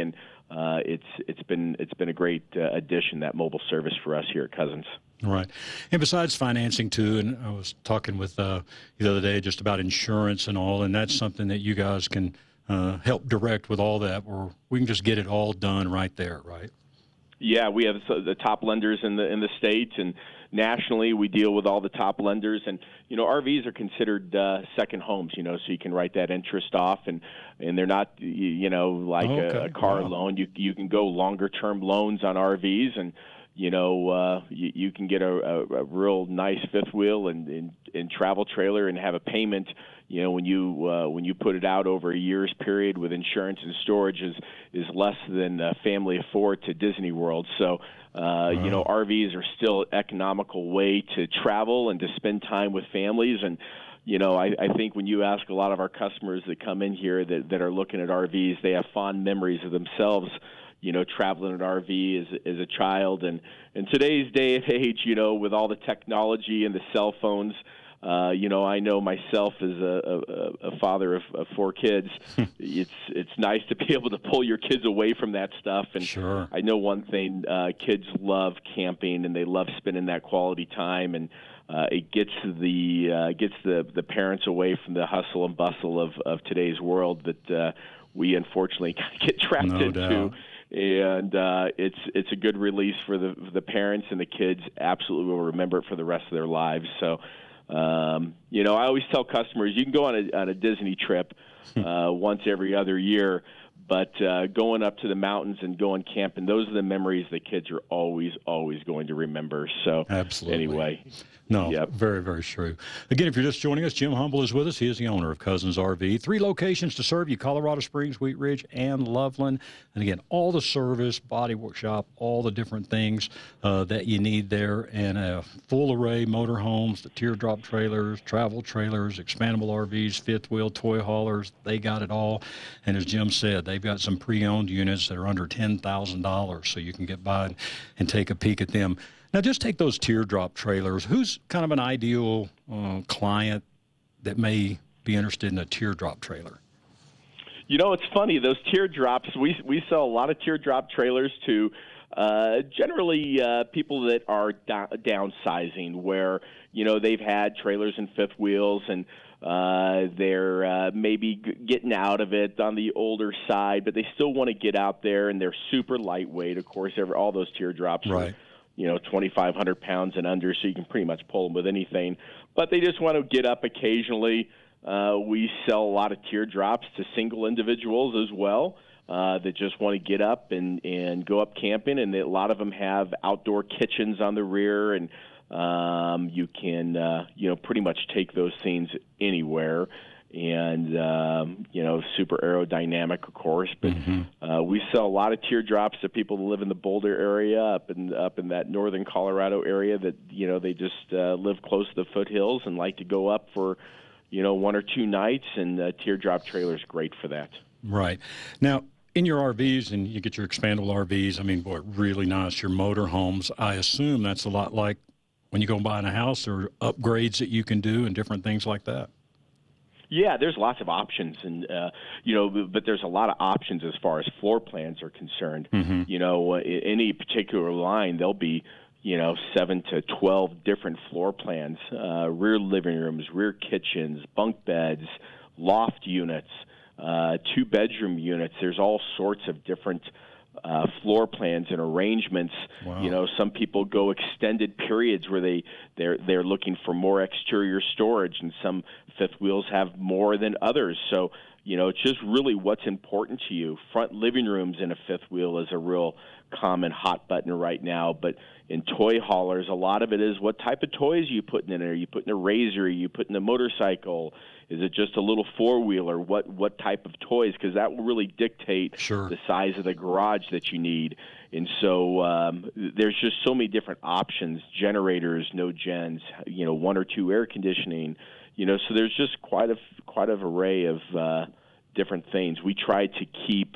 S10: uh, it's it's been it's been a great uh, addition, that mobile service for us here at Cousins.
S2: Right. And besides financing, too, and I was talking with uh, the other day just about insurance and all, and that's something that you guys can uh, help direct with all that, where we can just get it all done right there, right?
S10: Yeah, we have the top lenders in the in the state, and nationally we deal with all the top lenders. And you know, R Vs are considered uh, second homes. You know, so you can write that interest off, and and they're not you know like
S2: okay.
S10: a, a car
S2: wow.
S10: loan. You you can go longer term loans on R Vs, and you know uh, you, you can get a, a, a real nice fifth wheel and, and and travel trailer and have a payment. You know, when you uh, when you put it out over a year's period with insurance and storage is is less than a family afford to Disney World. So, uh, wow. you know, R Vs are still an economical way to travel and to spend time with families. And, you know, I, I think when you ask a lot of our customers that come in here that, that are looking at R Vs, they have fond memories of themselves, you know, traveling an R V as, as a child. And in today's day and age, you know, with all the technology and the cell phones, Uh, you know, I know myself as a, a, a father of, of four kids. it's it's nice to be able to pull your kids away from that stuff. And
S2: sure.
S10: I know one thing: uh, kids love camping and they love spending that quality time, and uh, it gets the uh, gets the, the parents away from the hustle and bustle of, of today's world that uh, we unfortunately get trapped
S2: no
S10: into.
S2: Doubt.
S10: And uh, it's it's a good release for the for the parents, and the kids absolutely will remember it for the rest of their lives. So. Um, you know, I always tell customers you can go on a, on a Disney trip uh, once every other year, but uh, going up to the mountains and going camping, those are the memories that kids are always, always going to remember. So,
S2: absolutely.
S10: Anyway.
S2: No,
S10: yep.
S2: very, very true. Again, if you're just joining us, Jim Humble is with us. He is the owner of Cousins R V. Three locations to serve you: Colorado Springs, Wheat Ridge, and Loveland. And again, all the service, body workshop, all the different things uh, that you need there, and a full array: motorhomes, the teardrop trailers, travel trailers, expandable R Vs, fifth wheel, toy haulers. They got it all. And as Jim said, they've got some pre-owned units that are under ten thousand dollars, so you can get by and take a peek at them. Now, just take those teardrop trailers. Who's kind of an ideal uh, client that may be interested in a teardrop trailer?
S10: You know, it's funny. Those teardrops, we we sell a lot of teardrop trailers to uh, generally uh, people that are da- downsizing, where, you know, they've had trailers and fifth wheels, and uh, they're uh, maybe g- getting out of it on the older side, but they still want to get out there, and they're super lightweight. Of course, every, all those teardrops
S2: right.
S10: are, you know, twenty-five hundred pounds and under, so you can pretty much pull them with anything. But they just want to get up occasionally. Uh, we sell a lot of teardrops to single individuals as well uh, that just want to get up and, and go up camping. And they, a lot of them have outdoor kitchens on the rear, and um, you can, uh, you know, pretty much take those things anywhere. And, um, you know, super aerodynamic, of course. But mm-hmm. uh, we sell a lot of teardrops to people who live in the Boulder area, up in up in that northern Colorado area that, you know, they just uh, live close to the foothills and like to go up for, you know, one or two nights. And uh, teardrop trailer is great for that.
S2: Right. Now, in your R Vs, and you get your expandable R Vs, I mean, boy, really nice. Your motorhomes, I assume that's a lot like when you go buying a house, or upgrades that you can do and different things like that.
S10: Yeah, there's lots of options, and uh, you know, but there's a lot of options as far as floor plans are concerned. Mm-hmm. You know, uh, any particular line, there'll be, you know, seven to twelve different floor plans: uh, rear living rooms, rear kitchens, bunk beds, loft units, uh, two bedroom units. There's all sorts of different uh, floor plans and arrangements. Wow. You know, some people go extended periods where they they're they're looking for more exterior storage, and some fifth wheels have more than others. So, you know, it's just really what's important to you. Front living rooms in a fifth wheel is a real common hot button right now. But in toy haulers, a lot of it is what type of toys are you putting in there? Are you putting a razor? Are you putting a motorcycle? Is it just a little four-wheeler? What what type of toys? Because that will really dictate
S2: sure.
S10: the size of the garage that you need. And so um, there's just so many different options: generators, no gens, you know, one or two air conditioning. You know, so there's just quite a quite an array of uh, different things. We try to keep,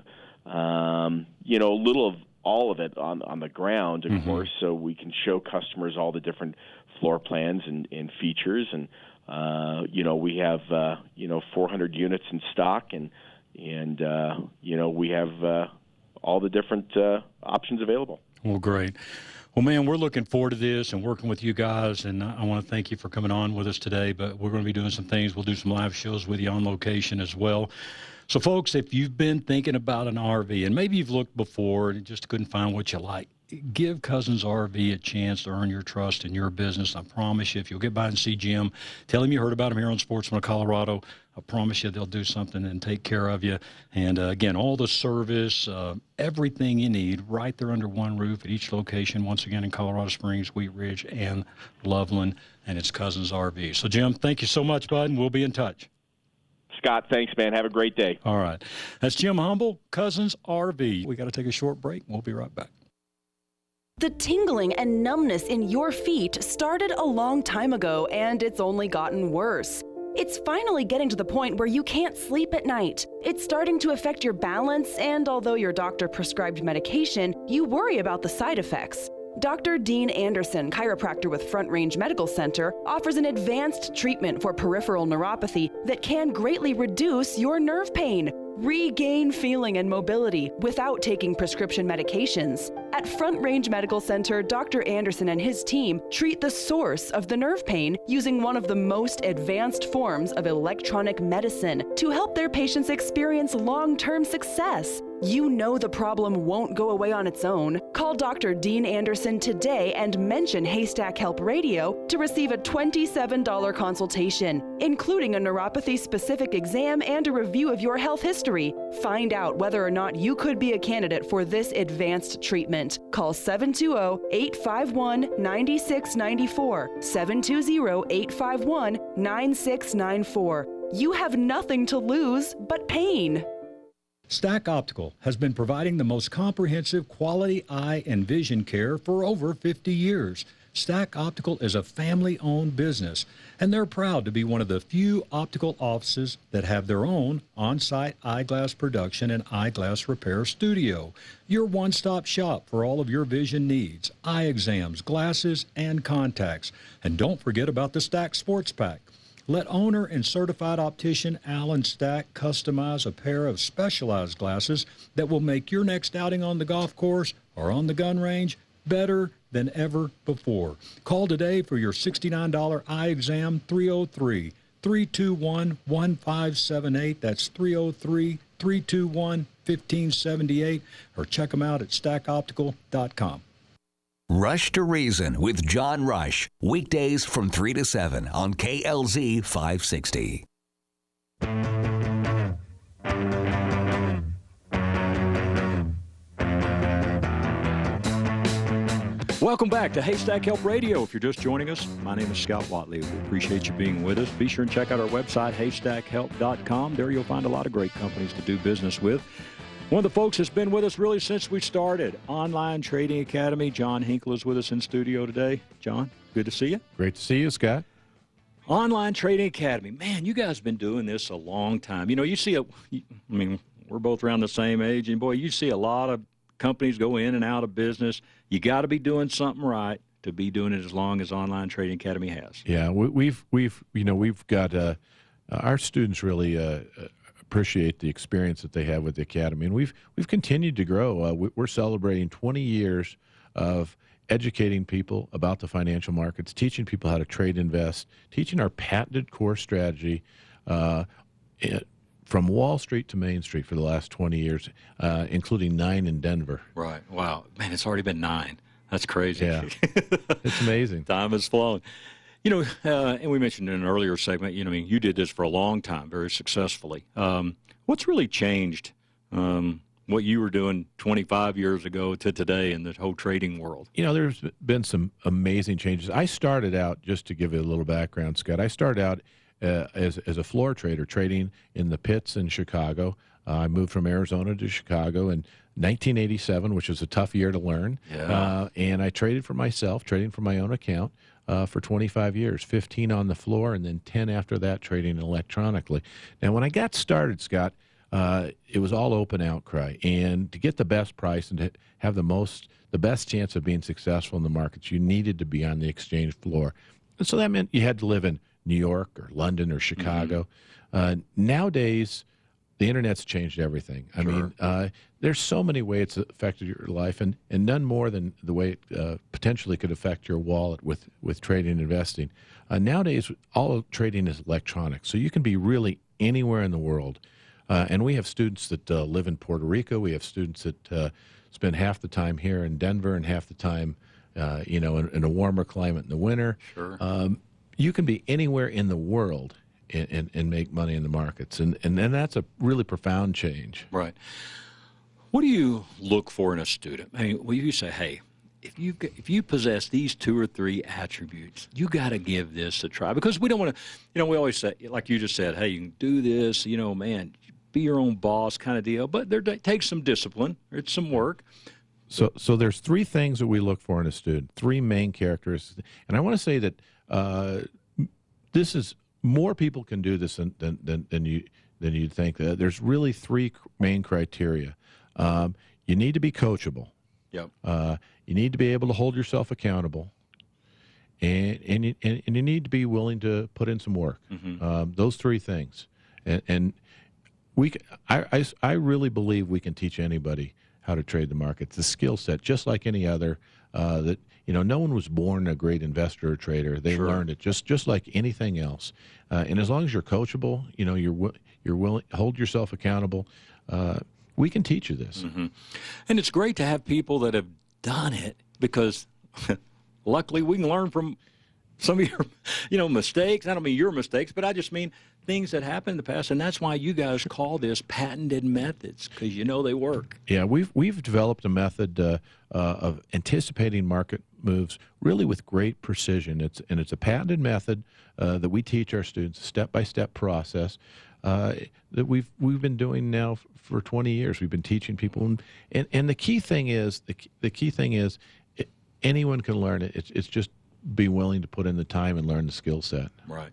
S10: um, you know, a little of all of it on on the ground, of mm-hmm. course, so we can show customers all the different floor plans and, and features. And uh, you know, we have uh, you know four hundred units in stock, and and uh, you know we have uh, all the different uh, options available.
S2: Well, great. Well, man, we're looking forward to this and working with you guys, and I want to thank you for coming on with us today, but we're going to be doing some things. We'll do some live shows with you on location as well. So, folks, if you've been thinking about an R V, and maybe you've looked before and just couldn't find what you like, give Cousins R V a chance to earn your trust in your business. I promise you, if you'll get by and see Jim, tell him you heard about him here on Sportsman of Colorado, I promise you they'll do something and take care of you. And, uh, again, all the service, uh, everything you need right there under one roof at each location, once again in Colorado Springs, Wheat Ridge, and Loveland, and it's Cousins R V. So, Jim, thank you so much, bud, and we'll be in touch.
S10: Scott, thanks, man. Have a great day.
S2: All right. That's Jim Humble, Cousins R V. We got to take a short break. We'll be right back.
S5: The tingling and numbness in your feet started a long time ago, and it's only gotten worse. It's finally getting to the point where you can't sleep at night. It's starting to affect your balance, and although your doctor prescribed medication, you worry about the side effects. Doctor Dean Anderson, chiropractor with Front Range Medical Center, offers an advanced treatment for peripheral neuropathy that can greatly reduce your nerve pain. Regain feeling and mobility without taking prescription medications. At Front Range Medical Center, Doctor Anderson and his team treat the source of the nerve pain using one of the most advanced forms of electronic medicine to help their patients experience long-term success. You know the problem won't go away on its own. Call Doctor Dean Anderson today and mention Haystack Help Radio to receive a twenty-seven dollars consultation, including a neuropathy-specific exam and a review of your health history. Find out whether or not you could be a candidate for this advanced treatment. Call seven two zero, eight five one, nine six nine four, seven two zero, eight five one, nine six nine four. You have nothing to lose but pain.
S2: Stack Optical has been providing the most comprehensive quality eye and vision care for over fifty years. Stack Optical is a family-owned business, and they're proud to be one of the few optical offices that have their own on-site eyeglass production and eyeglass repair studio. Your one-stop shop for all of your vision needs, eye exams, glasses, and contacts. And don't forget about the Stack Sports Pack. Let owner and certified optician Alan Stack customize a pair of specialized glasses that will make your next outing on the golf course or on the gun range better than ever before. Call today for your sixty-nine dollars eye exam, three oh three, three two one, one five seven eight. That's three oh three, three two one, one five seven eight, or check them out at stack optical dot com.
S8: Rush to Reason with John Rush, weekdays from three to seven on K L Z five sixty.
S2: Welcome back to Haystack Help Radio. If you're just joining us, my name is Scott Watley. We appreciate you being with us. Be sure and check out our website, haystack help dot com. There you'll find a lot of great companies to do business with. One of the folks that's been with us really since we started, Online Trading Academy. John Hinkle is with us in studio today. John, good to see you.
S11: Great to see you, Scott.
S2: Online Trading Academy. Man, you guys have been doing this a long time. You know, you see, a, I mean, we're both around the same age, and boy, you see a lot of companies go in and out of business. You got to be doing something right to be doing it as long as Online Trading Academy has.
S11: Yeah, we, we've, we've, you know, we've got, uh, our students really uh, appreciate the experience that they have with the Academy, and we've, we've continued to grow. Uh, we're celebrating twenty years of educating people about the financial markets, teaching people how to trade, invest, teaching our patented core strategy uh, it, from Wall Street to Main Street for the last twenty years, uh, including nine in Denver.
S2: Right. Wow. Man, it's already been nine. That's crazy.
S11: Yeah. It's amazing.
S2: Time has flown. You know, uh, and we mentioned in an earlier segment, you know, I mean, you did this for a long time, very successfully. Um, what's really changed um, what you were doing twenty-five years ago to today in the whole trading world?
S11: You know, there's been some amazing changes. I started out, just to give you a little background, Scott, I started out uh, as, as a floor trader, trading in the pits in Chicago. Uh, I moved from Arizona to Chicago in nineteen eighty-seven, which was a tough year to learn.
S2: Yeah.
S11: Uh, and I traded for myself, trading for my own account. Uh, for twenty-five years, fifteen on the floor, and then ten after that trading electronically. Now, when I got started, Scott, uh, it was all open outcry. And to get the best price and to have the most, the best chance of being successful in the markets, you needed to be on the exchange floor. And so that meant you had to live in New York or London or Chicago. Mm-hmm. Uh, nowadays, the internet's changed everything. I
S2: Sure.
S11: mean, uh, there's so many ways it's affected your life, and, and none more than the way it uh, potentially could affect your wallet with, with trading and investing. Uh, nowadays, all trading is electronic, so you can be really anywhere in the world. Uh, and we have students that uh, live in Puerto Rico. We have students that uh, spend half the time here in Denver and half the time, uh, you know, in, in a warmer climate in the winter.
S2: Sure.
S11: Um, you can be anywhere in the world and, and, and make money in the markets, and, and and that's a really profound change.
S2: Right. What do you look for in a student? I mean, well, you say, hey, if you if you possess these two or three attributes, you got to give this a try, because we don't want to, you know, we always say, like you just said, hey, you can do this, you know, man, be your own boss kind of deal, but there takes some discipline. It's some work.
S11: So, so there's three things that we look for in a student, three main characteristics, and I want to say that uh, this is more people can do this than than, than, than you than you'd think. Uh, there's really three main criteria. Um, you need to be coachable.
S2: Yep.
S11: Uh, you need to be able to hold yourself accountable, and and you, and, and you need to be willing to put in some work.
S2: Mm-hmm.
S11: Um, those three things, and, and we, can, I, I, I really believe we can teach anybody how to trade the markets. The skill set, just like any other. Uh, that you know, no one was born a great investor or trader. They
S2: Sure.
S11: learned it just just like anything else. Uh, and as long as you're coachable, you know, you're you're willing, hold yourself accountable. Uh, we can teach you this.
S2: Mm-hmm. And it's great to have people that have done it, because luckily we can learn from some of your, you know, mistakes. I don't mean your mistakes, but I just mean things that happened in the past. And that's why you guys call this patented methods, because you know they work.
S11: Yeah, we've we've developed a method uh, uh, of anticipating market moves really with great precision. It's and it's a patented method uh, that we teach our students, a step-by-step process uh, that we've we've been doing now for twenty years. We've been teaching people, and and, and the key thing is the the key thing is it, anyone can learn it. It's it's just be willing to put in the time and learn the skill set.
S2: Right.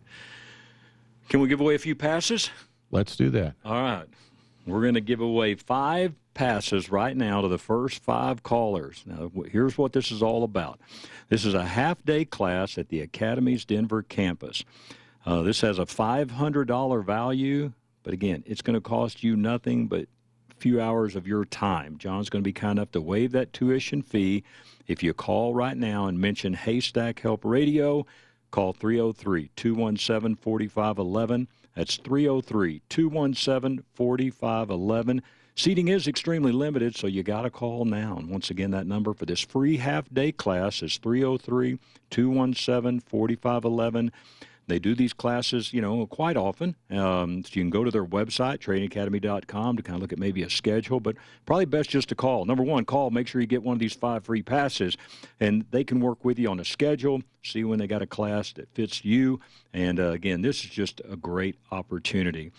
S2: Can we give away a few passes?
S11: Let's do that.
S2: All right. We're going to give away five passes right now to the first five callers. Now, here's what this is all about. This is a half-day class at the Academy's Denver campus. Uh, this has a five hundred dollars value, but again, it's going to cost you nothing but a few hours of your time. John's going to be kind enough to waive that tuition fee if you call right now and mention Haystack Help Radio. Call three oh three, two one seven, four five one one. That's three oh three, two one seven, four five one one. Seating is extremely limited, so you got to call now. And once again, that number for this free half-day class is three oh three, two one seven, four five one one. They do these classes, you know, quite often. Um, so you can go to their website, trading academy dot com, to kind of look at maybe a schedule, but probably best just to call. Number one, call. Make sure you get one of these five free passes, and they can work with you on a schedule, see when they got a class that fits you. And, uh, again, this is just a great opportunity.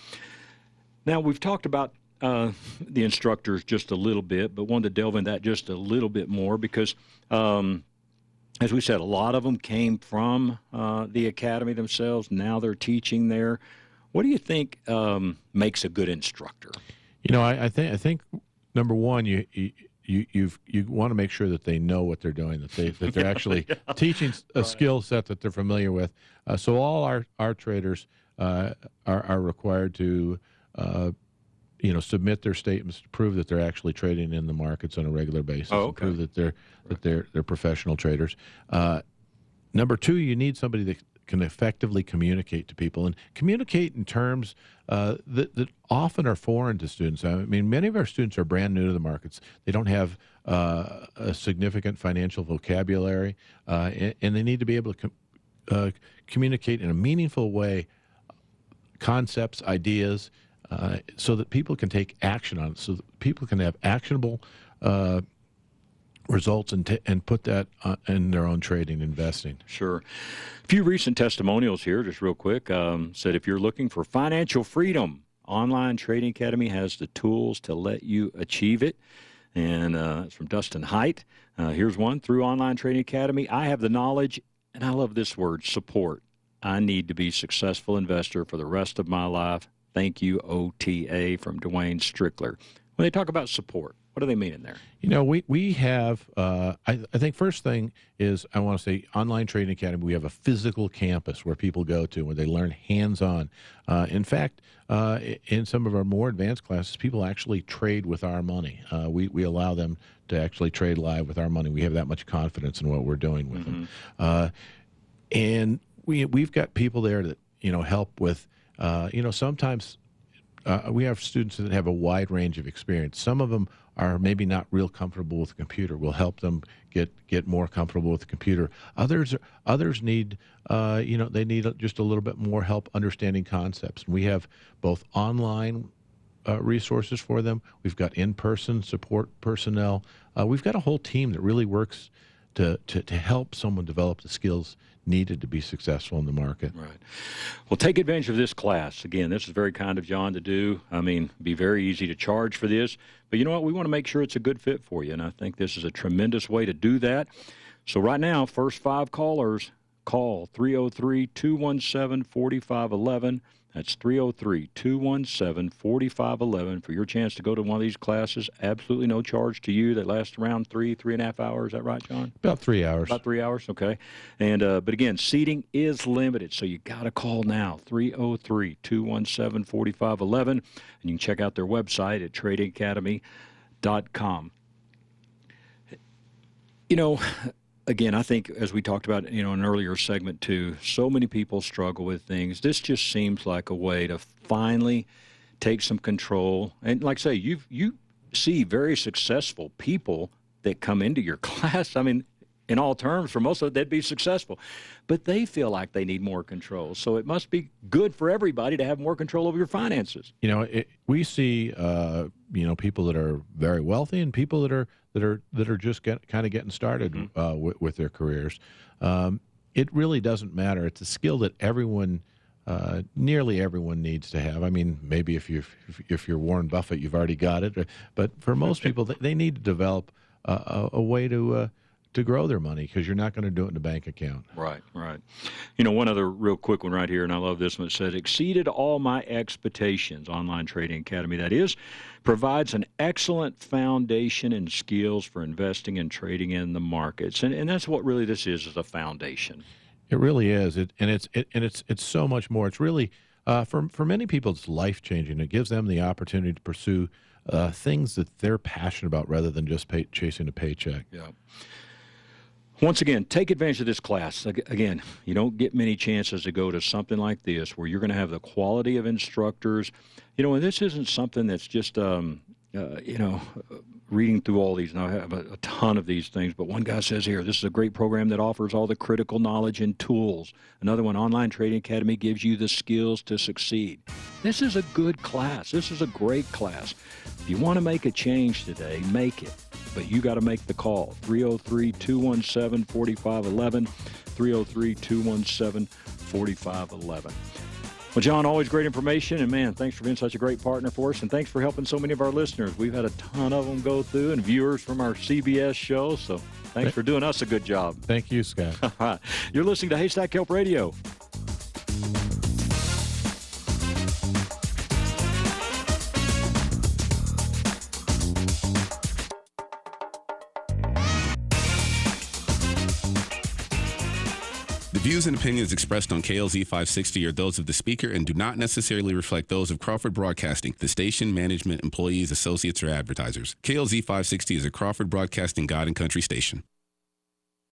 S2: Now, we've talked about uh, the instructors just a little bit, but wanted to delve into that just a little bit more because um, – as we said, a lot of them came from uh, the academy themselves. Now they're teaching there. What do you think um, makes a good instructor?
S11: You know, I, I think I think number one, you you you you want to make sure that they know what they're doing, that they that they're actually yeah. teaching a right. skill set that they're familiar with. Uh, so all our our traders uh, are are required to. Uh, you know, submit their statements to prove that they're actually trading in the markets on a regular basis.
S2: Oh, okay.
S11: And prove that they're that they're they're professional traders. Uh, number two, you need somebody that can effectively communicate to people and communicate in terms uh, that that often are foreign to students. I mean, many of our students are brand new to the markets. They don't have uh, a significant financial vocabulary, uh, and, and they need to be able to com- uh, communicate in a meaningful way concepts, ideas. Uh, so that people can take action on it, so that people can have actionable uh, results and, t- and put that uh, in their own trading investing.
S2: Sure. A few recent testimonials here, just real quick, um, said if you're looking for financial freedom, Online Trading Academy has the tools to let you achieve it. And uh, it's from Dustin Height. Uh, here's one. Through Online Trading Academy, I have the knowledge, and I love this word, support. I need to be a successful investor for the rest of my life. Thank you, O T A, from Dwayne Strickler. When they talk about support, What do they mean in there?
S11: You know, we, we have, uh, I, I think first thing is I want to say Online Trading Academy, we have a physical campus where people go to where they learn hands-on. Uh, in fact, uh, in some of our more advanced classes, people actually trade with our money. Uh, we, we allow them to actually trade live with our money. We have that much confidence in what we're doing with mm-hmm. them. Uh, and we, we've got people there that, you know, help with, uh, you know, sometimes uh, we have students that have a wide range of experience. Some of them are maybe not real comfortable with the computer. We'll help them get get more comfortable with the computer. Others others need, uh, you know, they need just a little bit more help understanding concepts. We have both online uh, resources for them. We've got in-person support personnel. Uh, we've got a whole team that really works to, to, to help someone develop the skills needed to be successful in the market.
S2: Right. Well, take advantage of this class. Again, this is very kind of John to do. I mean, it'd be very easy to charge for this. But you know what? We want to make sure it's a good fit for you, and I think this is a tremendous way to do that. So right now, first five callers, call three oh three, two one seven, four five one one. That's three oh three, two one seven, four five one one for your chance to go to one of these classes. Absolutely no charge to you. They last around three, three and a half hours. Is that right, John?
S11: About three hours.
S2: About three hours, okay. And uh, but again, seating is limited, so you got to call now, three oh three, two one seven, four five one one. And you can check out their website at trading academy dot com. You know, again, I think as we talked about, you know, in an earlier segment too, so many people struggle with things. This just seems like a way to finally take some control. And like I say, you you see very successful people that come into your class. I mean, in all terms, for most of it, they'd be successful. But they feel like they need more control. So it must be good for everybody to have more control over your finances.
S11: You know, it, we see, uh, you know, people that are very wealthy and people that are that are that are just get, kind of getting started mm-hmm. uh, with, with their careers. Um, it really doesn't matter. It's a skill that everyone, uh, nearly everyone, needs to have. I mean, maybe if you if you're Warren Buffett, you've already got it. But for most people, they need to develop a, a, a way to uh, to grow their money, because you're not going to do it in a bank account.
S2: Right, right. You know, one other real quick one right here, and I love this one. It says, exceeded all my expectations. Online Trading Academy, that is, provides an excellent foundation and skills for investing and trading in the markets. And, and that's what really this is, is a foundation.
S11: It really is. It, and it's it, and it's it's so much more. It's really, uh, for, for many people, it's life-changing. It gives them the opportunity to pursue uh, things that they're passionate about rather than just pay, chasing a paycheck.
S2: Yeah. Once again, take advantage of this class. Again, you don't get many chances to go to something like this where you're going to have the quality of instructors. You know, and this isn't something that's just, um, uh, you know, reading through all these. And I have a, a ton of these things, but one guy says here, this is a great program that offers all the critical knowledge and tools. Another one, Online Trading Academy gives you the skills to succeed. This is a good class. This is a great class. If you want to make a change today, make it. But you got to make the call, three oh three, two one seven, four five one one, three oh three, two one seven, four five one one. Well, John, always great information, and, man, thanks for being such a great partner for us, and thanks for helping so many of our listeners. We've had a ton of them go through, and viewers from our C B S show, so thanks for doing us a good job.
S11: Thank you, Scott.
S2: You're listening to Haystack Help Radio.
S12: The views and opinions expressed on K L Z five sixty are those of the speaker and do not necessarily reflect those of Crawford Broadcasting, the station, management, employees, associates, or advertisers. K L Z five sixty is a Crawford Broadcasting God and Country station.